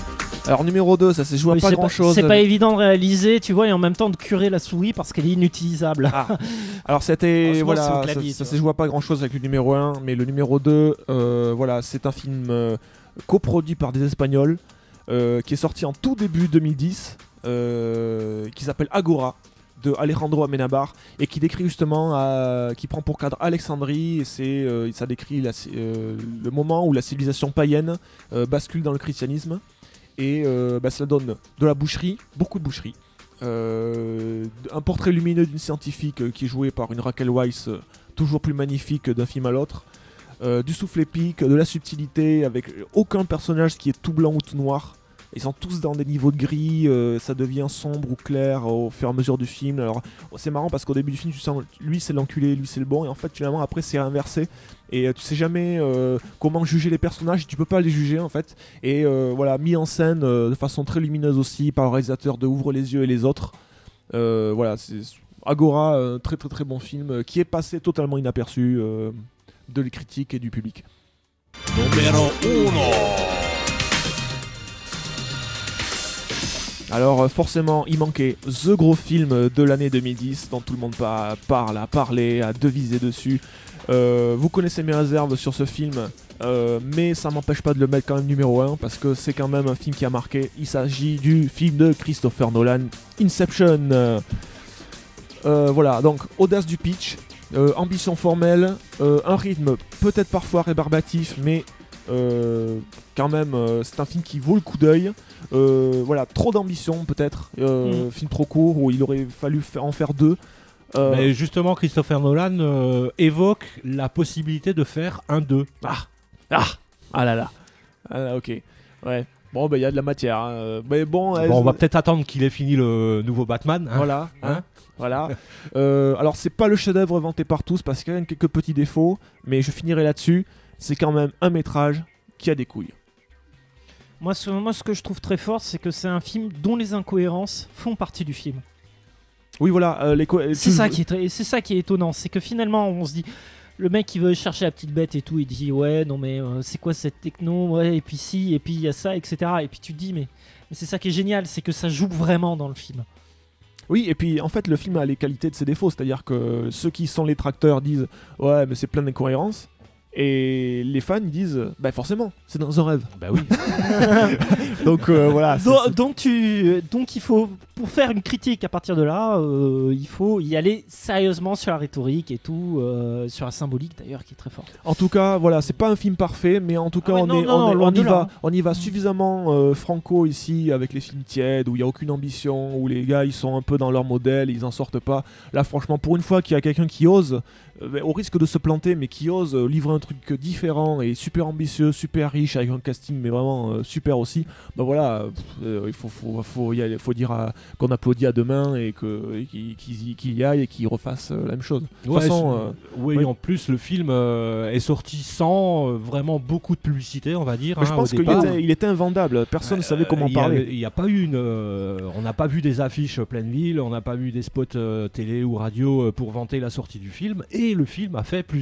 Alors numéro 2, ça se joue à Oui, pas grand chose. C'est pas évident de réaliser, tu vois, et en même temps de curer la souris parce qu'elle est inutilisable. Ah. Alors c'était Franchement, c'est au voilà, clavier, ça tu se vois. joue à pas grand chose avec le numéro 1, mais le numéro 2, voilà, c'est un film coproduit par des Espagnols qui est sorti en tout début 2010, qui s'appelle Agora de Alejandro Amenábar et qui décrit justement, qui prend pour cadre Alexandrie et ça décrit le moment où la civilisation païenne bascule dans le christianisme et ça donne de la boucherie, beaucoup de boucherie. Un portrait lumineux d'une scientifique qui est jouée par une Raquel Weisz toujours plus magnifique d'un film à l'autre, du souffle épique, de la subtilité avec aucun personnage qui est tout blanc ou tout noir. Ils sont tous dans des niveaux de gris, ça devient sombre ou clair au fur et à mesure du film. Alors c'est marrant parce qu'au début du film tu sens lui c'est l'enculé, lui c'est le bon, et en fait finalement après c'est inversé et tu sais jamais comment juger les personnages, tu peux pas les juger en fait. Et voilà, mis en scène de façon très lumineuse aussi par le réalisateur de Ouvre les yeux et les autres. Voilà, c'est Agora, très très très bon film qui est passé totalement inaperçu de les critiques et du public. Numéro 1. Alors forcément il manquait The gros film de l'année 2010 dont tout le monde parle, a parlé, a devisé dessus. Vous connaissez mes réserves sur ce film, mais ça m'empêche pas de le mettre quand même numéro 1 parce que c'est quand même un film qui a marqué. Il s'agit du film de Christopher Nolan, Inception. Voilà, donc audace du pitch, ambition formelle, un rythme peut-être parfois rébarbatif, mais quand même c'est un film qui vaut le coup d'œil. Voilà, trop d'ambition peut-être, film trop court où il aurait fallu en faire 2. Mais justement, Christopher Nolan évoque la possibilité de faire un 2. Ah là là, ok, ouais. Bon, bah il y a de la matière. Mais bon, On va peut-être attendre qu'il ait fini le nouveau Batman. Hein. Voilà. Hein. Voilà. Alors c'est pas le chef-d'œuvre vanté par tous parce qu'il y a quelques petits défauts, mais je finirai là-dessus. C'est quand même un métrage qui a des couilles. Moi, ce que je trouve très fort, c'est que c'est un film dont les incohérences font partie du film. Oui, voilà. C'est ça qui est étonnant, c'est que finalement, on se dit, le mec il veut chercher la petite bête et tout, il dit ouais, non mais c'est quoi cette techno, ouais, et puis si, et puis il y a ça, etc. Et puis tu te dis, mais c'est ça qui est génial, c'est que ça joue vraiment dans le film. Oui, et puis en fait, le film a les qualités de ses défauts, c'est-à-dire que ceux qui sont les tracteurs disent ouais, mais c'est plein d'incohérences. Et les fans disent bah forcément c'est dans un rêve. Bah oui. Donc voilà. Donc il faut, pour faire une critique à partir de là, il faut y aller sérieusement sur la rhétorique et tout, sur la symbolique d'ailleurs qui est très forte. En tout cas, voilà, c'est pas un film parfait, mais en tout cas on y va suffisamment franco ici avec les films tièdes où il y a aucune ambition, où les gars ils sont un peu dans leur modèle, ils en sortent pas. Là franchement, pour une fois qu'il y a quelqu'un qui ose, au risque de se planter, mais qui ose livrer un truc différent et super ambitieux, super riche avec un casting mais vraiment super aussi. Bah voilà, il faut dire qu'on applaudit à deux mains et qu'il y aille et qu'il refasse la même chose. De toute façon, oui, en plus le film est sorti sans vraiment beaucoup de publicité, on va dire. Je pense qu'il était invendable. Personne ne savait comment parler. Il n'y a pas eu on n'a pas vu des affiches pleine ville, on n'a pas vu des spots télé ou radio pour vanter la sortie du film. Et le film a fait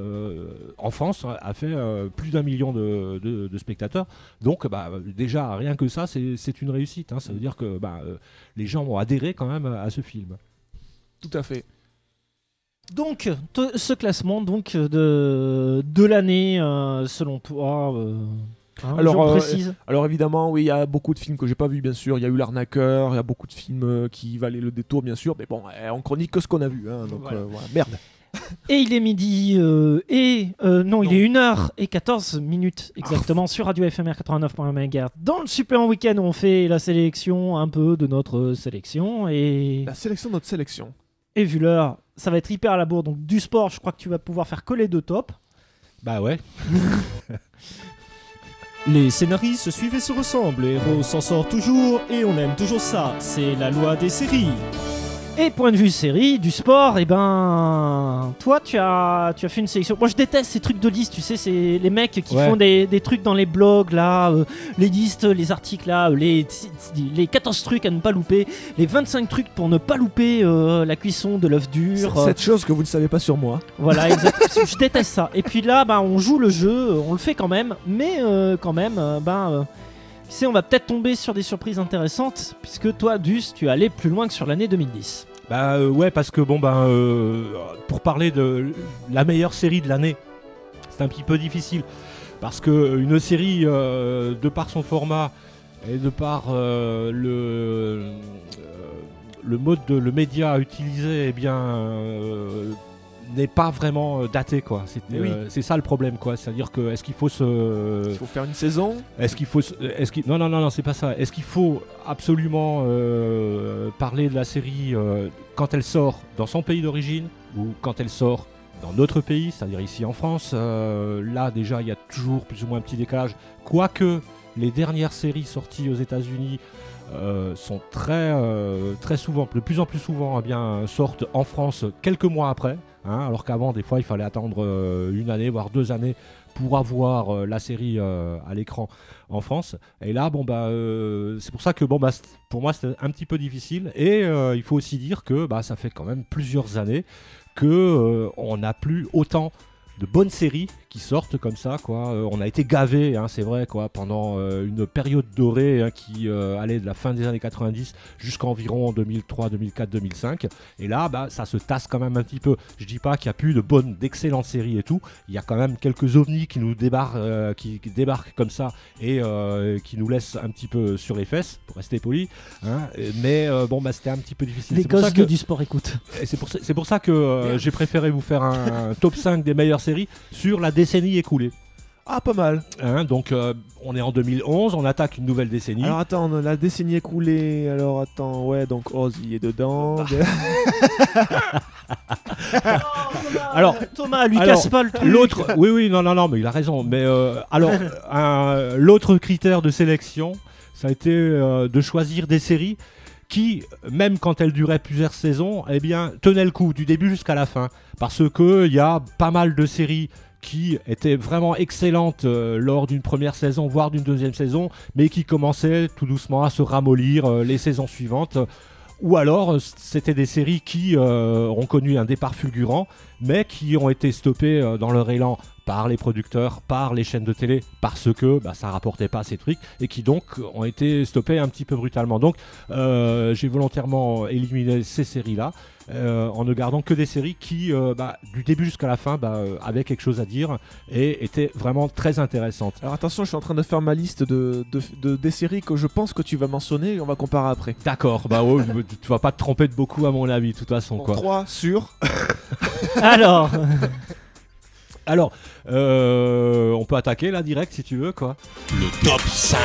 en France, a fait plus d'1 million de spectateurs. Donc déjà rien que ça, c'est une réussite. Hein. Ça veut dire que les gens ont adhéré quand même à ce film. Tout à fait. Donc ce classement donc de l'année selon toi. Alors évidemment, oui, il y a beaucoup de films que j'ai pas vus, bien sûr. Il y a eu L'Arnaqueur, il y a beaucoup de films qui valaient le détour, bien sûr. Mais bon, on chronique que ce qu'on a vu. Hein, donc voilà. Merde. Et il est midi il est 1h14 exactement sur Radio FMR 89.1 MHz. Dans le Super Week-end, on fait la sélection un peu de notre sélection et la sélection de notre sélection. Et vu l'heure, ça va être hyper à la bourre. Donc du sport, je crois que tu vas pouvoir faire que les deux tops. Bah ouais. Les scénarii se suivent et se ressemblent, le héros s'en sort toujours et on aime toujours ça, c'est la loi des séries. Et point de vue série, du sport, et toi tu as fait une sélection. Moi je déteste ces trucs de liste, tu sais, c'est les mecs qui font des trucs dans les blogs là, les listes, les articles là, les 14 trucs à ne pas louper, les 25 trucs pour ne pas louper la cuisson de l'œuf dur. Cette chose que vous ne savez pas sur moi. Voilà, exactement. Je déteste ça. Et puis là, on joue le jeu, on le fait quand même, mais Tu sais, on va peut-être tomber sur des surprises intéressantes, puisque toi, Dus, tu es allé plus loin que sur l'année 2010. Ouais, parce que pour parler de la meilleure série de l'année, c'est un petit peu difficile. Parce que une série, de par son format et de par le mode le média utilisé, n'est pas vraiment daté, quoi. C'est ça le problème, quoi. C'est-à-dire que est-ce qu'il faut Il faut faire une saison. Non, c'est pas ça. Est-ce qu'il faut absolument parler de la série quand elle sort dans son pays d'origine ou quand elle sort dans notre pays, c'est-à-dire ici en France? Là, déjà, il y a toujours plus ou moins un petit décalage. Quoique les dernières séries sorties aux États-Unis sont très souvent, de plus en plus souvent, sortent en France quelques mois après. Alors qu'avant, des fois, il fallait attendre une année, voire 2 années pour avoir la série à l'écran en France. Et là, c'est pour ça que pour moi, c'était un petit peu difficile. Et il faut aussi dire que ça fait quand même plusieurs années qu'on n'a plus autant de bonnes séries qui sortent comme ça, quoi. On a été gavés, c'est vrai, quoi, pendant une période dorée qui allait de la fin des années 90 jusqu'à environ 2003, 2004, 2005. Et là, ça se tasse quand même un petit peu. Je dis pas qu'il n'y a plus d'excellentes séries et tout. Il y a quand même quelques ovnis qui nous débarquent, qui débarquent comme ça et qui nous laissent un petit peu sur les fesses, pour rester poli. Mais c'était un petit peu difficile. Les gosses du sport écoutent. Et c'est pour ça que j'ai préféré vous faire un top 5 des meilleures séries sur la décennie écoulée. Ah, pas mal. Donc on est en 2011, on attaque une nouvelle décennie. Alors attends, la décennie écoulée, donc Oz il est dedans. Alors Thomas, lui casse pas le truc. L'autre, oui, non, mais il a raison. Mais l'autre critère de sélection, ça a été de choisir des séries qui, même quand elles duraient plusieurs saisons, tenaient le coup du début jusqu'à la fin. Parce qu'il y a pas mal de séries qui étaient vraiment excellentes lors d'une première saison, voire d'une deuxième saison, mais qui commençaient tout doucement à se ramollir les saisons suivantes. Ou alors, c'était des séries qui ont connu un départ fulgurant, mais qui ont été stoppées dans leur élan par les producteurs, par les chaînes de télé, parce que ça rapportait pas ces trucs, et qui donc ont été stoppées un petit peu brutalement. Donc, j'ai volontairement éliminé ces séries-là, en ne gardant que des séries qui, du début jusqu'à la fin, avaient quelque chose à dire, et étaient vraiment très intéressantes. Alors attention, je suis en train de faire ma liste des séries que je pense que tu vas mentionner, et on va comparer après. D'accord, tu vas pas te tromper de beaucoup à mon avis, de toute façon. 3 sur... Alors, on peut attaquer là direct si tu veux, quoi. Le top 5.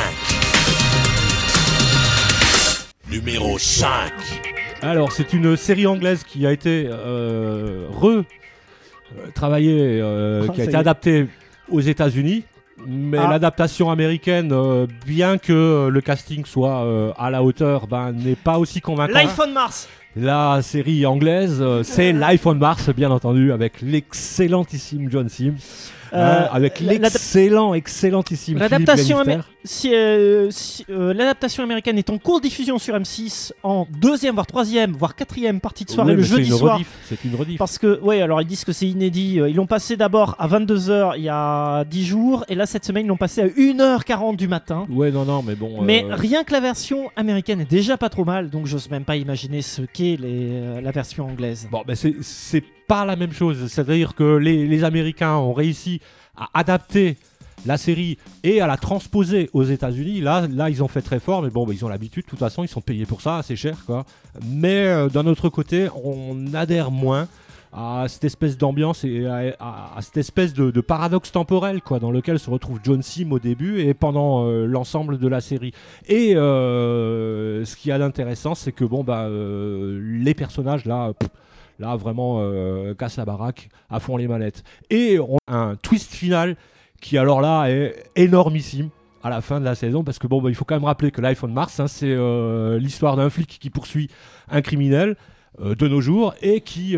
Numéro 5. Alors, c'est une série anglaise qui a été travaillée, qui a été adaptée aux États-Unis. Mais l'adaptation américaine, bien que le casting soit à la hauteur, n'est pas aussi convaincant. Life on Mars. La série anglaise, c'est Life on Mars, bien entendu, avec l'excellentissime John Sims. Avec l'excellentissime l'adaptation, l'adaptation américaine est en cours de diffusion sur M6 en 2e, voire 3e, voire 4e partie de soirée le jeudi soir. C'est une rediff. Parce que, alors ils disent que c'est inédit. Ils l'ont passé d'abord à 22h il y a 10 jours, et là cette semaine ils l'ont passé à 1h40 du matin. Ouais, non, mais bon. Mais rien que la version américaine est déjà pas trop mal, donc j'ose même pas imaginer ce qu'est la version anglaise. Bon, c'est pas la même chose. C'est-à-dire que les Américains ont réussi à adapter la série et à la transposer aux États-Unis. Là, ils ont fait très fort, mais ils ont l'habitude. De toute façon, ils sont payés pour ça, c'est cher, quoi. Mais d'un autre côté, on adhère moins à cette espèce d'ambiance et à cette espèce de paradoxe temporel, quoi, dans lequel se retrouve John Sims au début et pendant l'ensemble de la série. Et ce qu'il y a d'intéressant, c'est que les personnages là vraiment cassent la baraque, à fond les manettes. Et on a un twist final qui alors là est énormissime à la fin de la saison, parce que il faut quand même rappeler que Life on Mars, c'est l'histoire d'un flic qui poursuit un criminel de nos jours et qui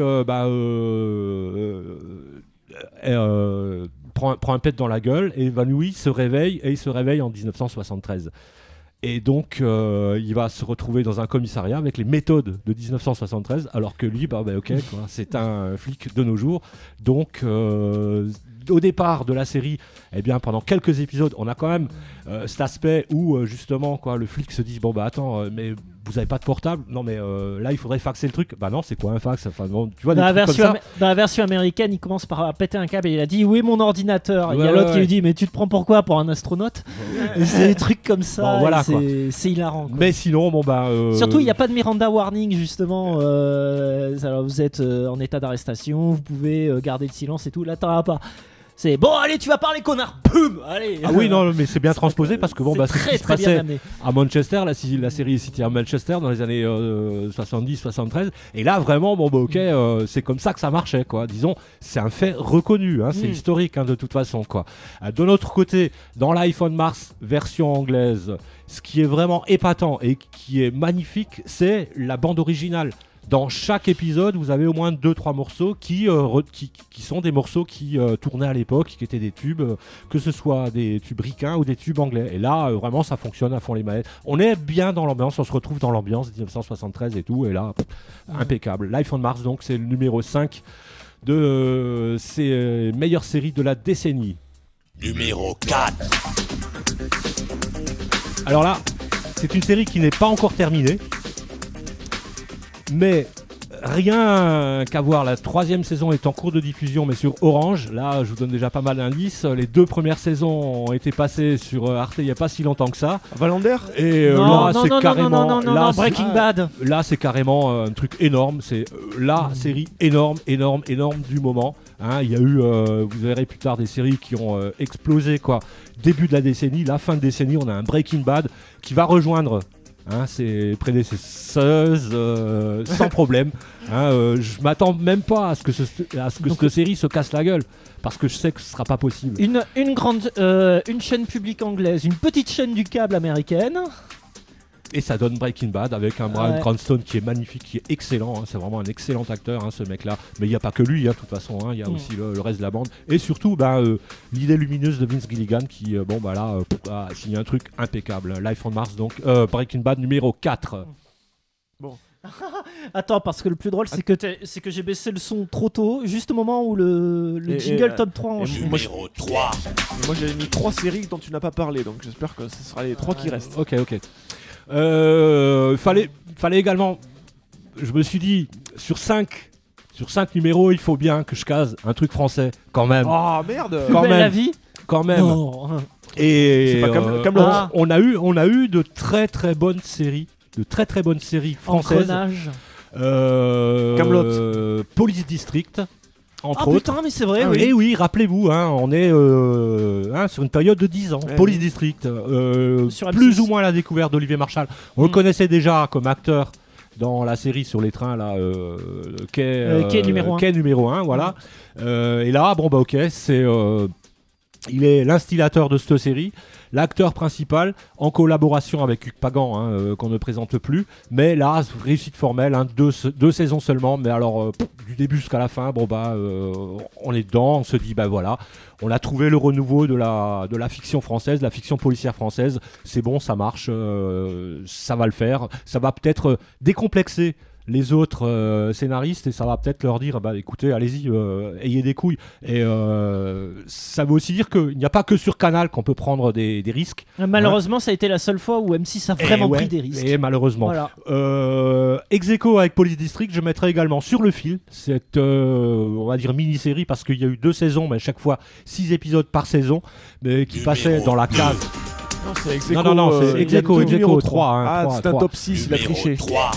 prend un pet dans la gueule et évanoui, se réveille en 1973. Et donc, il va se retrouver dans un commissariat avec les méthodes de 1973, alors que lui, ok, quoi, c'est un flic de nos jours. Donc, au départ de la série, eh bien pendant quelques épisodes, on a quand même cet aspect où justement quoi, le flic se dit bon bah attends, mais vous avez pas de portable? Non mais là il faudrait faxer le truc. Bah non, c'est quoi un fax? Enfin bon, tu vois, Dans des la, trucs comme ça. dans la version américaine, il commence par péter un câble et il a dit où est mon ordinateur? Il y a Ouais, l'autre qui ouais. lui dit mais tu te prends pourquoi pour un astronaute? Et c'est des trucs comme ça. Bon, voilà, et c'est hilarant. Quoi. Mais sinon bon bah Surtout, il n'y a pas de Miranda warning justement. Alors vous êtes en état d'arrestation, vous pouvez garder le silence et tout. Là, t'en as pas. C'est bon, allez, tu vas parler, connard. Boum, allez. Ah oui, non, mais c'est bien transposé parce que bon, bah, c'est ce très qui se très bien passait amené. à Manchester. La série est située à Manchester dans les années 70-73. Et là, vraiment, bon, bah, ok, c'est comme ça que ça marchait, quoi. Disons, c'est un fait reconnu, hein, c'est historique, hein, de toute façon, quoi. De l'autre côté, dans Life on Mars, version anglaise, ce qui est vraiment épatant et qui est magnifique, c'est la bande originale. Dans chaque épisode, vous avez au moins 2-3 morceaux qui sont des morceaux qui tournaient à l'époque, qui étaient des tubes, que ce soit des tubes ricains ou des tubes anglais. Et là, vraiment, ça fonctionne à fond les manettes. On est bien dans l'ambiance, on se retrouve dans l'ambiance 1973 et tout, et là, impeccable. Life on Mars, donc, c'est le numéro 5 de ces meilleures séries de la décennie. Numéro 4. Alors là, c'est une série qui n'est pas encore terminée. Mais rien qu'à voir, la 3e saison est en cours de diffusion, mais sur Orange. Là, je vous donne déjà pas mal d'indices. Les 2 premières saisons ont été passées sur Arte il n'y a pas si longtemps que ça. Valander. Et Non, là, non, c'est non, carrément. non, là, Breaking Bad. Là, c'est carrément un truc énorme. C'est la série énorme du moment. Hein, il y a eu, vous verrez plus tard, des séries qui ont explosé, quoi. Début de la décennie, la fin de décennie, on a un Breaking Bad qui va rejoindre. Hein, ses prédécesseuses sans problème. Hein, je m'attends même pas à ce que cette série se casse la gueule parce que je sais que ce sera pas possible. Une chaîne publique anglaise, une petite chaîne du câble américaine. Et ça donne Breaking Bad avec un Bryan Cranston qui est magnifique, qui est excellent. Hein, c'est vraiment un excellent acteur, hein, ce mec-là. Mais il n'y a pas que lui, hein, de toute façon. Hein, il y a aussi le reste de la bande. Et surtout, l'idée lumineuse de Vince Gilligan qui, a signé un truc impeccable. Life on Mars, donc Breaking Bad numéro 4. Bon. Attends, parce que le plus drôle, c'est que j'ai baissé le son trop tôt, juste au moment où le jingle top 3 en Numéro 3. Et moi j'avais mis 3 séries dont tu n'as pas parlé, donc j'espère que ce sera les 3 qui restent. Ok. Fallait également, je me suis dit, sur 5 numéros, il faut bien que je case un truc français, quand même. Oh merde. Quand Belle même. la vie. Quand même. Non. Et C'est pas Camelot. on a eu de très très bonnes séries, françaises. Engrenage. Kaamelott. Police District, entre Ah autres. putain, mais c'est vrai, Ah oui. Et oui, rappelez-vous, hein, on est sur une période de 10 ans. Ouais, Police oui. District, Sur M6. plus ou moins la découverte d'Olivier Marchal. On le connaissait déjà comme acteur dans la série sur les trains, là, Quai numéro 1. Quai numéro 1, voilà. Et là, bon bah ok, il est l'instillateur de cette série, l'acteur principal, en collaboration avec Hugues Pagan, hein, qu'on ne présente plus. Mais là, réussite formelle, hein, 2 saisons seulement. Mais alors, du début jusqu'à la fin, on est dedans, on se dit, voilà, on a trouvé le renouveau de la fiction française, de la fiction policière française. C'est bon, ça marche, ça va le faire. Ça va peut-être décomplexer les autres scénaristes et ça va peut-être leur dire écoutez, allez-y, ayez des couilles. Et ça veut aussi dire qu'il n'y a pas que sur Canal qu'on peut prendre des risques. Malheureusement, ça a été la seule fois où M6 a vraiment pris des risques. Et malheureusement. Voilà. Ex aequo avec Police District, je mettrai également Sur le fil, cette on va dire mini-série, parce qu'il y a eu 2 saisons, mais à chaque fois 6 épisodes par saison, mais qui passaient dans la case. Non, c'est ex aequo. Non, c'est ex aequo, numéro 3. Hein, Ah, 3, c'est un 3. top 6, il a Numéro triché. 3.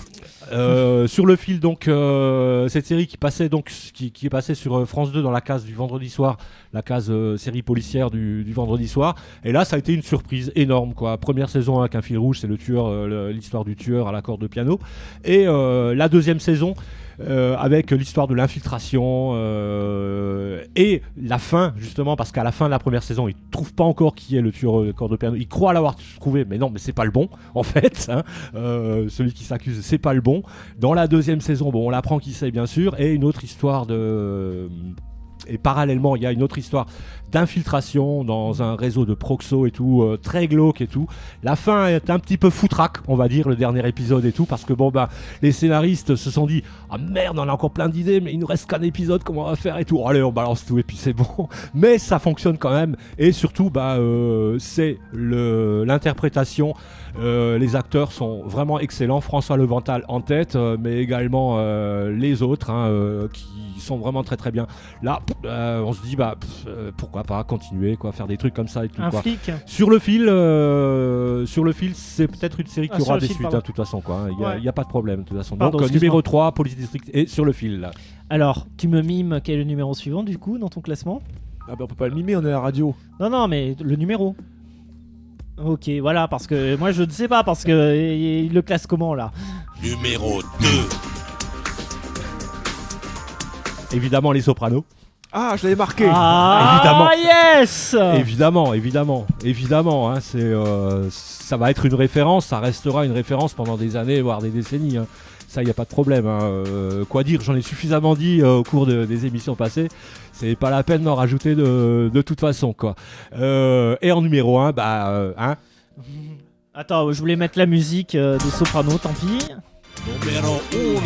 Sur le fil, donc cette série qui passait qui est passée sur France 2 dans la case du vendredi soir, la case série policière du vendredi soir. Et là, ça a été une surprise énorme, quoi. Première saison avec un fil rouge, c'est le tueur, l'histoire du tueur à l'accord de piano. Et la 2e saison. Avec l'histoire de l'infiltration et la fin, justement, parce qu'à la fin de la première saison, ils ne trouvent pas encore qui est le tueur au corps de piano. Ils croient l'avoir trouvé, mais non, mais c'est pas le bon, en fait. Hein. Celui qui s'accuse, c'est pas le bon. Dans la 2e saison, on l'apprend qui c'est, bien sûr, et une autre histoire de Et parallèlement, il y a une autre histoire d'infiltration dans un réseau de proxo et tout, très glauque et tout. La fin est un petit peu foutraque, on va dire, le dernier épisode et tout, parce que les scénaristes se sont dit « Ah merde, on a encore plein d'idées, mais il nous reste qu'un épisode, comment on va faire ?» et tout. Allez, on balance tout et puis c'est bon. Mais ça fonctionne quand même, et surtout, c'est l'interprétation. Les acteurs sont vraiment excellents, François Leventhal en tête, mais également les autres qui sont vraiment très très bien. Là, on se dit pourquoi pas continuer, faire des trucs comme ça et tout. Un flic. Sur le fil, c'est peut-être une série qui aura des suites, de toute façon. Il n'y a pas de problème, de toute façon. Pardon, donc, numéro 3, Police District, et sur le fil. Là. Alors, tu me mimes quel est le numéro suivant, du coup, dans ton classement ? Ah on peut pas le mimer, on est à la radio. Non, mais le numéro. Ok, voilà, parce que moi je ne sais pas, parce que il le classe comment là ? Numéro 2. Évidemment, Les Sopranos. Ah, je l'avais marqué. Ah, yes. Évidemment, ça va être une référence, ça restera une référence pendant des années, voire des décennies. Ça, il n'y a pas de problème. Quoi dire, j'en ai suffisamment dit au cours des émissions passées. C'est pas la peine d'en rajouter de toute façon, quoi. Et en numéro 1, Attends, je voulais mettre la musique des Sopranos, tant pis. Numéro 1.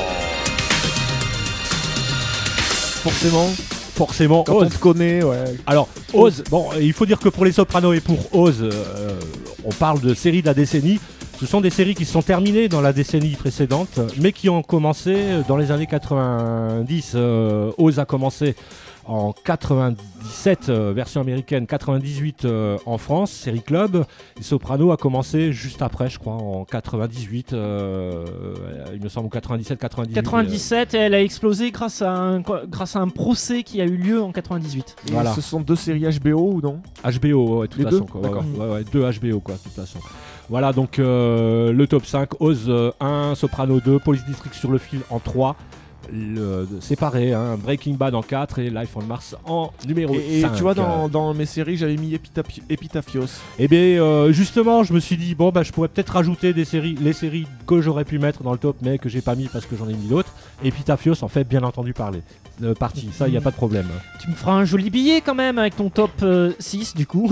Forcément, Quand on Oz. te connaît, ouais. Alors, Oz, il faut dire que pour Les Sopranos et pour Oz, on parle de séries de la décennie. Ce sont des séries qui se sont terminées dans la décennie précédente, mais qui ont commencé dans les années 90. Oz a commencé en 97, version américaine, 98 en France, série club. Et Soprano a commencé juste après, je crois, en 98, il me semble, 97-98. 97, elle a explosé grâce à un procès qui a eu lieu en 98. Et Voilà. Ce sont 2 séries HBO ou non ? HBO, ouais, de toute Les façon. deux Quoi, D'accord. ouais, 2 HBO, quoi, de toute façon. Voilà, donc le top 5, Oz 1, Soprano 2, Police District sur le fil en 3, séparé, Breaking Bad en 4 et Life on Mars en numéro 5. Et tu vois, dans mes séries, j'avais mis Epitaphios. Et bien, justement, je me suis dit, je pourrais peut-être rajouter les séries que j'aurais pu mettre dans le top, mais que j'ai pas mis parce que j'en ai mis d'autres. Epitaphios en fait bien entendu partie, ça, il n'y a pas de problème. Tu me feras un joli billet quand même avec ton top 6 du coup.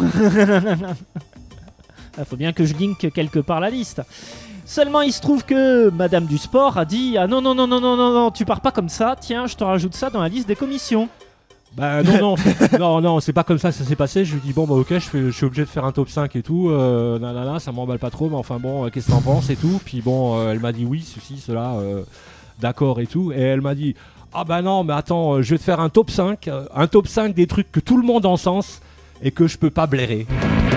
Il faut bien que je link quelque part la liste. Seulement il se trouve que Madame du Sport a dit ah non, tu pars pas comme ça, tiens je te rajoute ça dans la liste des commissions. Non, c'est pas comme ça que ça s'est passé. Je lui dis ok, je suis obligé de faire un top 5 et tout, ça m'emballe pas trop, mais enfin qu'est-ce que t'en penses et tout. Puis elle m'a dit oui, ceci, cela, d'accord et tout. Et elle m'a dit non, mais attends, je vais te faire un top 5 des trucs que tout le monde encense et que je peux pas blairer.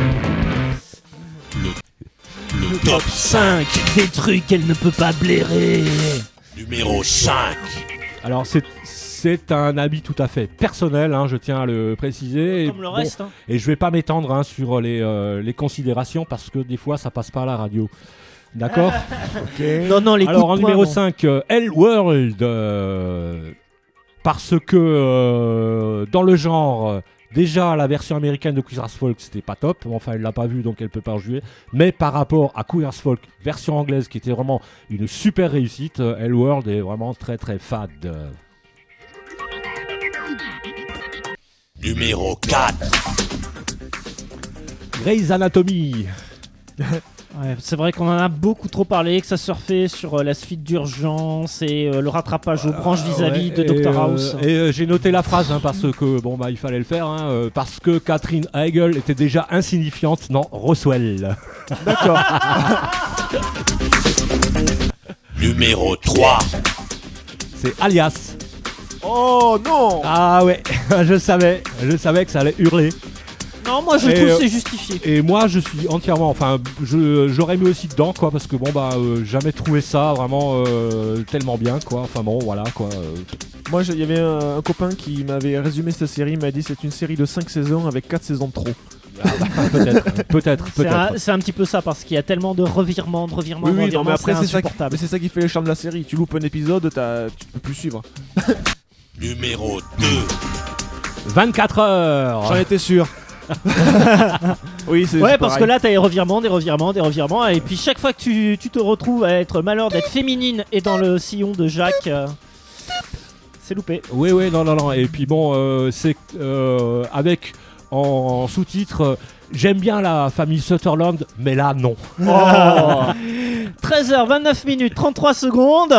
Le top 5. Des trucs qu'elle ne peut pas blairer. Numéro 5. Alors c'est un avis tout à fait personnel, je tiens à le préciser. Comme le reste. Et je vais pas m'étendre sur les considérations parce que des fois ça passe pas à la radio. D'accord. Ok. Non, les Alors coups en de poing, numéro non. 5, Hellworld. Parce que dans le genre, déjà la version américaine de Queer as Folk c'était pas top. Enfin elle l'a pas vu donc elle peut pas en jouer. Mais par rapport à Queer as Folk, version anglaise qui était vraiment une super réussite, Hellworld est vraiment très très fade. Numéro 4. Grey's Anatomy. Ouais, c'est vrai qu'on en a beaucoup trop parlé, que ça surfait sur la suite d'urgence et le rattrapage aux branches vis-à-vis de Dr House. Et j'ai noté la phrase parce que il fallait le faire parce que Catherine Heigl était déjà insignifiante dans Roswell. D'accord. Numéro 3. C'est Alias. Oh non. Ah ouais, je savais que ça allait hurler. Non, moi je trouve que c'est justifié. Et moi je suis entièrement, j'aurais mis aussi dedans parce que jamais trouvé ça vraiment tellement bien voilà. Moi, il y avait un copain qui m'avait résumé cette série, il m'a dit c'est une série de 5 saisons avec 4 saisons de trop. Peut-être. C'est un petit peu ça parce qu'il y a tellement de revirements, Oui, non, mais après c'est c'est insupportable. ça qui fait le charme de la série. Tu loupes un épisode, tu peux plus suivre. Numéro 2. 24 heures. J'en étais sûr. Oui, c'est Ouais, c'est parce pareil. que là, t'as des revirements, et puis chaque fois que tu te retrouves à être malheur d'être féminine et dans le sillon de Jacques, c'est loupé. Oui, non. Et puis bon, c'est avec en sous-titre, j'aime bien la famille Sutherland, mais là, non. 13h29 minutes 33 secondes.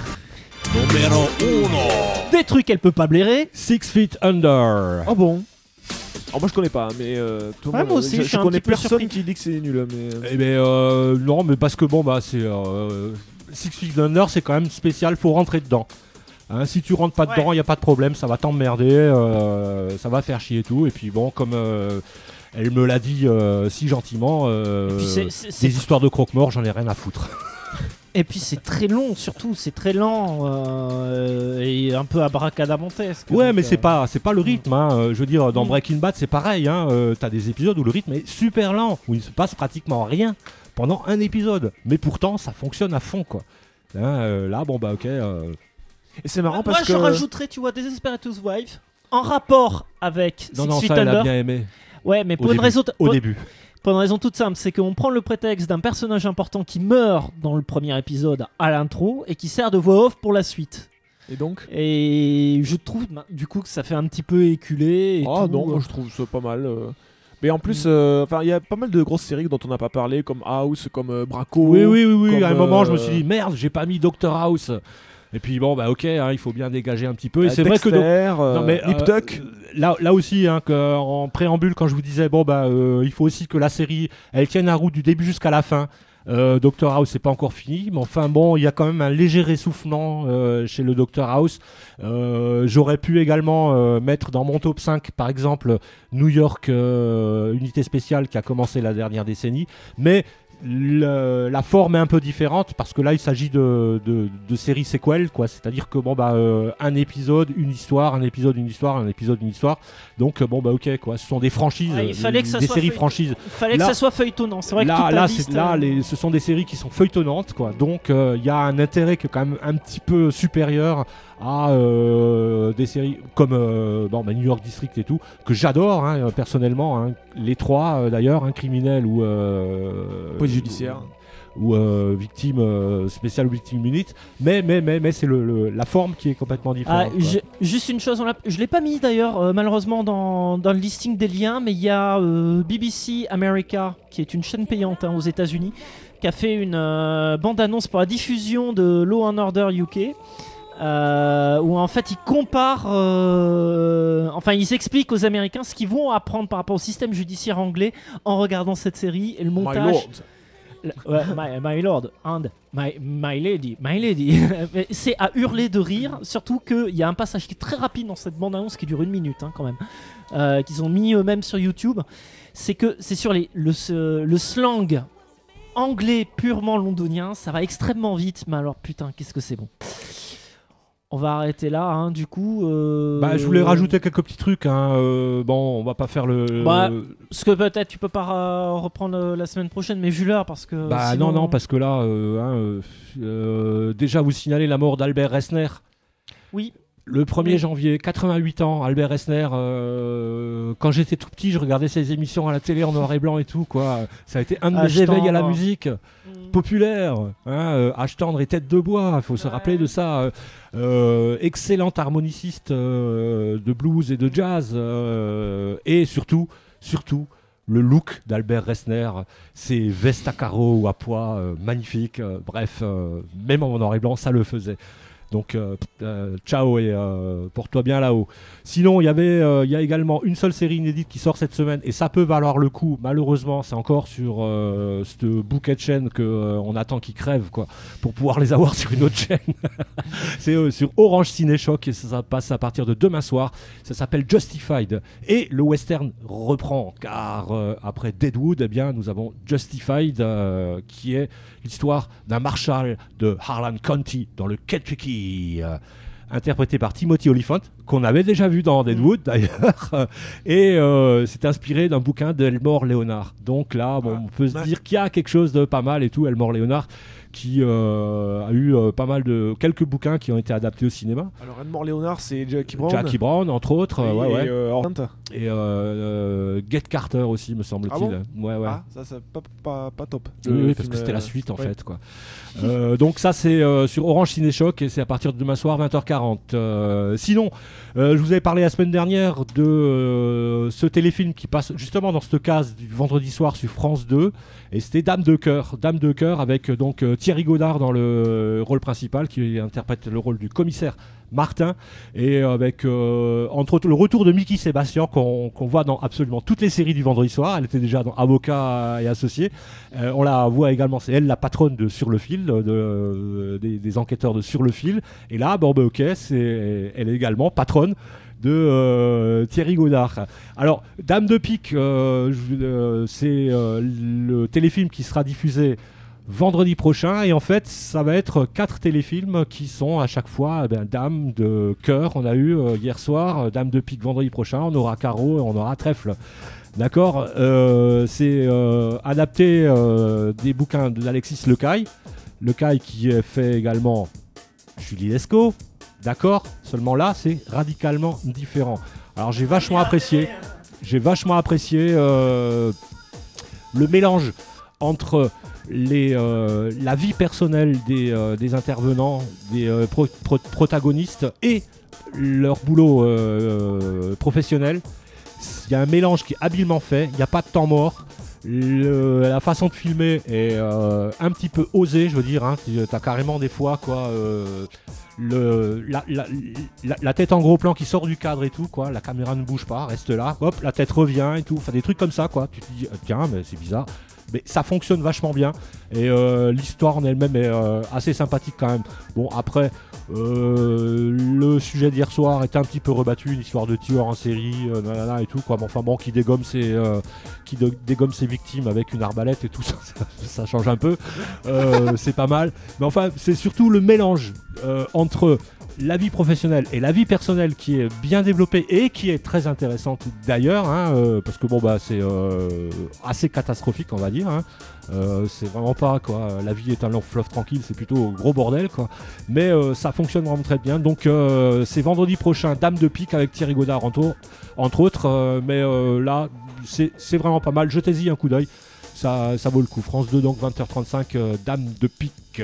Numéro 1. Des trucs qu'elle peut pas blairer. 6 Feet Under. Oh bon. Alors moi je connais pas, mais tout le Ouais, monde, moi aussi, je suis un connais petit peu personne surpris. qui dit que c'est nul. Mais Eh ben non, mais parce que bon, bah c'est 6 Feet Under, c'est quand même spécial, faut rentrer dedans. Hein, si tu rentres pas dedans, y a pas de problème, ça va t'emmerder, ça va faire chier et tout. Et puis bon, comme elle me l'a dit si gentiment, Et puis c'est des histoires de croque-mort, j'en ai rien à foutre. Et puis c'est très long, surtout, c'est très lent et un peu abracadabrantesque. Ouais, donc, mais c'est pas le rythme. Hein. Je veux dire, dans Mm. Breaking Bad, c'est pareil. Hein. T'as des épisodes où le rythme est super lent, où il se passe pratiquement rien pendant un épisode. Mais pourtant, ça fonctionne à fond, quoi. Hein, là, bon bah ok. et c'est marrant Moi, parce je que rajouterais, tu vois, Desperate Housewives en rapport avec Non, Six non, Feet ça, elle a Under. bien aimé. Ouais, mais Au pour une début. raison, Au début. pour une raison toute simple, c'est qu'on prend le prétexte d'un personnage important qui meurt dans le premier épisode à l'intro et qui sert de voix off pour la suite. et donc. Et je trouve du coup que ça fait un petit peu éculé. Et Ah tout. non, moi je trouve ça pas mal. Mais en plus, il y a pas mal de grosses séries dont on n'a pas parlé, comme House, comme Braco. Oui. comme, À un moment, je me suis dit merde, j'ai pas mis Dr House. Et puis bon, bah ok, hein, il faut bien dégager un petit peu. Et c'est vrai que non, mais Nip Tuck. là aussi, hein, en préambule, quand je vous disais bon bah il faut aussi que la série elle tienne la route du début jusqu'à la fin. Dr House c'est pas encore fini, mais enfin bon, il y a quand même un léger essoufflement chez le Dr House. J'aurais pu également mettre dans mon top 5 par exemple New York Unité Spéciale qui a commencé la dernière décennie, mais la forme est un peu différente parce que là il s'agit de séries séquelles, quoi. C'est-à-dire que bon bah un épisode, une histoire, un épisode, une histoire, un épisode, une histoire. Donc bon bah ok quoi, ce sont des franchises, Ouais, il fallait que ça des soit séries feuille- franchises. Il fallait Là- que ça soit feuilletonnant. C'est vrai que toute ta Là, liste, ce sont des séries qui sont feuilletonnantes, quoi. Donc il y a un intérêt qui est quand même un petit peu supérieur à des séries comme New York District et tout, que j'adore hein, personnellement. Hein. Les trois d'ailleurs, criminel ou Police judiciaire. ou victime spéciale ou victime unit, mais c'est la forme qui est complètement Ah, différente. quoi. juste une chose, je l'ai pas mis d'ailleurs malheureusement dans le listing des liens, mais il y a BBC America, qui est une chaîne payante aux États-Unis, qui a fait une bande-annonce pour la diffusion de Law and Order UK. Où en fait ils comparent, ils expliquent aux Américains ce qu'ils vont apprendre par rapport au système judiciaire anglais en regardant cette série et le My montage. Lord. My lord and my lady. Mais c'est à hurler de rire, surtout qu'il y a un passage qui est très rapide dans cette bande-annonce qui dure 1 minute quand même, qu'ils ont mis eux-mêmes sur YouTube. C'est que c'est sur le slang anglais purement londonien, ça va extrêmement vite, mais alors putain, qu'est-ce que c'est bon. On va arrêter là, hein, du coup. Je voulais rajouter quelques petits trucs. Bon, on va pas faire le. Ce que peut-être tu peux pas reprendre la semaine prochaine, mais vu l'heure, parce que. Bah sinon... non, parce que là, déjà vous signalez la mort d'Albert Resner. Oui. Le 1er Oui. janvier, 88 ans, Albert Resner. Quand j'étais tout petit, je regardais ses émissions à la télé en noir et blanc et tout, quoi. Ça a été un de mes éveils à la musique populaire. Âge tendre et tête de bois, il faut se rappeler de ça. Excellent harmoniciste de blues et de jazz. Et surtout, le look d'Albert Resner, ses vestes à carreaux ou à pois, magnifiques. Bref, même en noir et blanc, ça le faisait. Donc ciao et porte-toi bien là-haut. Sinon, il y a également une seule série inédite qui sort cette semaine et ça peut valoir le coup. Malheureusement, c'est encore sur ce bouquet de chaînes qu'on attend qu'ils crèvent quoi, pour pouvoir les avoir sur une autre chaîne. C'est sur Orange Ciné Choc et ça passe à partir de demain soir. Ça s'appelle Justified et le western reprend car après Deadwood, eh bien, nous avons Justified qui est l'histoire d'un marshal de Harlan County dans le Kentucky, interprété par Timothy Olyphant, qu'on avait déjà vu dans Deadwood d'ailleurs, et c'est inspiré d'un bouquin d'Elmore Leonard. Donc là, on peut se dire qu'il y a quelque chose de pas mal et tout. Elmore Leonard, qui a eu pas mal de quelques bouquins qui ont été adaptés au cinéma. Alors Edmond Léonard, c'est Jackie Brown. Jackie Brown, entre autres. Et Get Carter aussi, me semble-t-il. Ah bon ouais. Ah, ça c'est pas top. Oui, parce que c'était la suite en fait, quoi. Donc ça c'est sur Orange Ciné Choc et c'est à partir de demain soir 20h40. Sinon, je vous avais parlé la semaine dernière de ce téléfilm qui passe justement dans cette case du vendredi soir sur France 2 et c'était Dame de cœur avec donc Thierry Godard dans le rôle principal qui interprète le rôle du commissaire Martin et avec entre autres le retour de Mickey Sébastien qu'on voit dans absolument toutes les séries du vendredi soir. Elle était déjà dans Avocat et Associés. On la voit également, c'est elle la patronne de Sur le fil, des enquêteurs de Sur le fil. Et là, elle est également patronne de Thierry Godard. Alors, Dame de pique, c'est le téléfilm qui sera diffusé vendredi prochain et en fait ça va être 4 téléfilms qui sont à chaque fois Dame de cœur. On a eu hier soir Dame de pique vendredi prochain, on aura Carreau et on aura Trèfle. D'accord, c'est adapté des bouquins d'Alexis Lecaille qui fait également Julie Lescaut. D'accord, seulement là c'est radicalement différent. Alors j'ai vachement apprécié le mélange entre la vie personnelle des intervenants, des protagonistes et leur boulot professionnel. Il y a un mélange qui est habilement fait, il n'y a pas de temps mort. La façon de filmer est un petit peu osée, je veux dire. Hein. Tu as carrément des fois quoi, la tête en gros plan qui sort du cadre et tout, quoi. La caméra ne bouge pas, reste là. Hop, la tête revient et tout. Enfin, des trucs comme ça, quoi. Tu te dis, tiens, mais c'est bizarre. Mais ça fonctionne vachement bien et l'histoire en elle-même est assez sympathique quand même. Bon après le sujet d'hier soir est un petit peu rebattu, une histoire de tueur en série et tout quoi. Mais enfin bon, qui dégomme ses victimes avec une arbalète et tout ça, ça change un peu. C'est pas mal. Mais enfin c'est surtout le mélange entre la vie professionnelle et la vie personnelle qui est bien développée et qui est très intéressante d'ailleurs, hein, parce que bon bah c'est assez catastrophique on va dire, hein. C'est vraiment pas quoi, la vie est un long fleuve tranquille, c'est plutôt gros bordel quoi, mais ça fonctionne vraiment très bien. Donc c'est vendredi prochain, Dame de pique avec Thierry Godard entre autres, mais là c'est vraiment pas mal, jetez-y un coup d'œil, ça vaut le coup. France 2 donc 20h35, Dame de pique.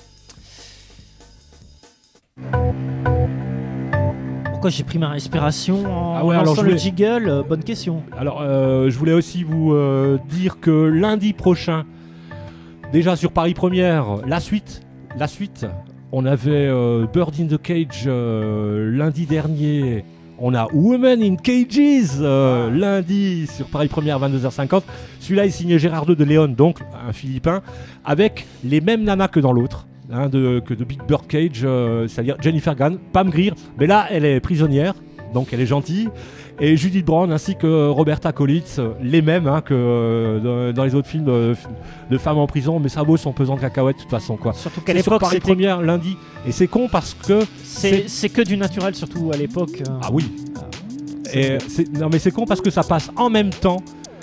Pourquoi j'ai pris ma respiration en lançant le jiggle? Bonne question. Alors, je voulais aussi vous dire que lundi prochain, déjà sur Paris Première, la suite, on avait Bird in the Cage lundi dernier. On a Women in Cages lundi sur Paris Première 22h50. Celui-là est signé Gérard II de Léon, donc un Philippin, avec les mêmes nanas que dans l'autre. Que de Big Bird Cage, c'est-à-dire Jennifer Grant, Pam Grier, mais là elle est prisonnière, donc elle est gentille, et Judith Brown ainsi que Roberta Collins, les mêmes que dans les autres films de femmes en prison, mais ça vaut son pesant de cacahuètes de toute façon quoi. Surtout qu'à l'époque Paris Première lundi, et c'est con parce que c'est que du naturel surtout à l'époque. Ah oui. Non mais c'est con parce que ça passe en même temps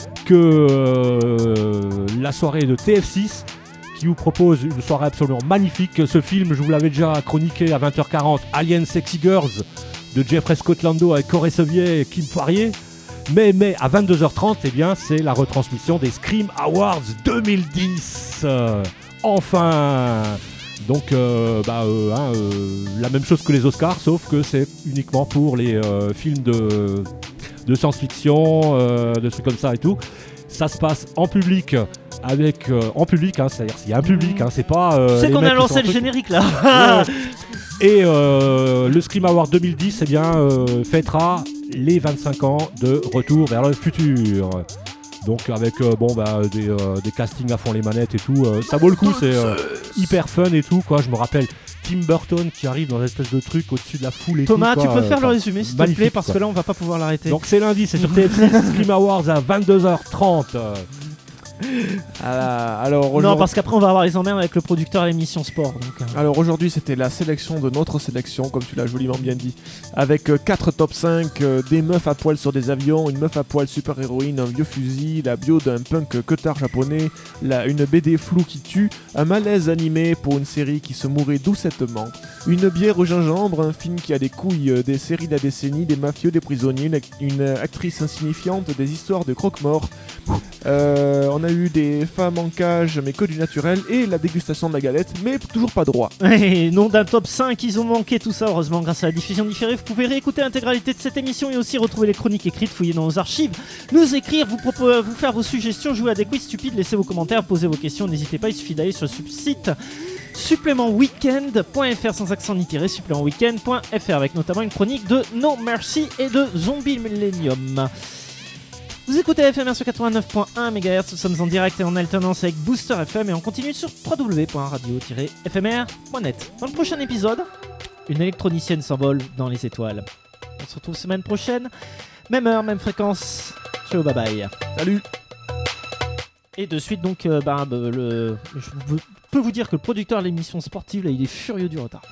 que la soirée de TF6 qui vous propose une soirée absolument magnifique. Ce film, je vous l'avais déjà chroniqué à 20h40, Alien Sexy Girls de Jeffrey Scott Lando avec Corey Sevier et Kim Poirier. Mais à 22h30, eh bien, c'est la retransmission des Scream Awards 2010. Enfin. Donc, la même chose que les Oscars, sauf que c'est uniquement pour les films de science-fiction, de trucs comme ça et tout. Ça se passe en public. C'est-à-dire s'il y a un public, c'est pas. Tu sais qu'on a lancé le générique là. Et le Scream Award 2010, fêtera les 25 ans de Retour vers le futur. Donc avec des castings à fond les manettes et tout, ça vaut le coup, c'est hyper fun et tout quoi. Je me rappelle Tim Burton qui arrive dans une espèce de truc au-dessus de la foule et Thomas, tout. Thomas, tu peux faire le résumé s'il te plaît parce que là on va pas pouvoir l'arrêter. Donc c'est lundi, c'est sur TF6 Scream Awards à 22h30. Alors, Non, aujourd'hui- parce qu'après on va avoir les emmerdes avec le producteur à l'émission sport. Donc, Alors aujourd'hui c'était la sélection de notre sélection, comme tu l'as joliment bien dit, avec 4 top 5, des meufs à poil sur des avions, une meuf à poil super héroïne, un vieux fusil, la bio d'un punk cutard japonais, une BD floue qui tue, un malaise animé pour une série qui se mourait doucettement, une bière au gingembre, un film qui a des couilles, des séries de la décennie, des mafieux, des prisonniers, une actrice insignifiante, des histoires de croque-morts. On a eu des femmes en cage mais que du naturel et la dégustation de la galette mais toujours pas droit. Et nom d'un top 5, ils ont manqué tout ça. Heureusement, grâce à la diffusion différée, vous pouvez réécouter l'intégralité de cette émission et aussi retrouver les chroniques écrites, fouiller dans nos archives, nous écrire, vous faire vos suggestions, jouer à des quiz stupides, laisser vos commentaires, poser vos questions. N'hésitez pas, il suffit d'aller sur le site supplémentweekend.fr sans accent ni tiré, supplémentweekend.fr avec notamment une chronique de No Mercy et de Zombie Millennium. Vous écoutez FMR sur 89.1 MHz, nous sommes en direct et en alternance avec Booster FM et on continue sur www.radio-fmr.net. Dans le prochain épisode, une électronicienne s'envole dans les étoiles. On se retrouve semaine prochaine, même heure, même fréquence. Ciao, bye bye. Salut. Et de suite donc, je peux vous dire que le producteur de l'émission sportive, là, il est furieux du retard.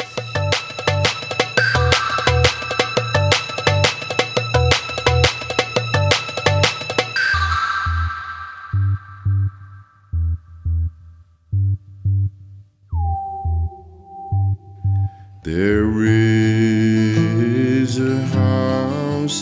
There is a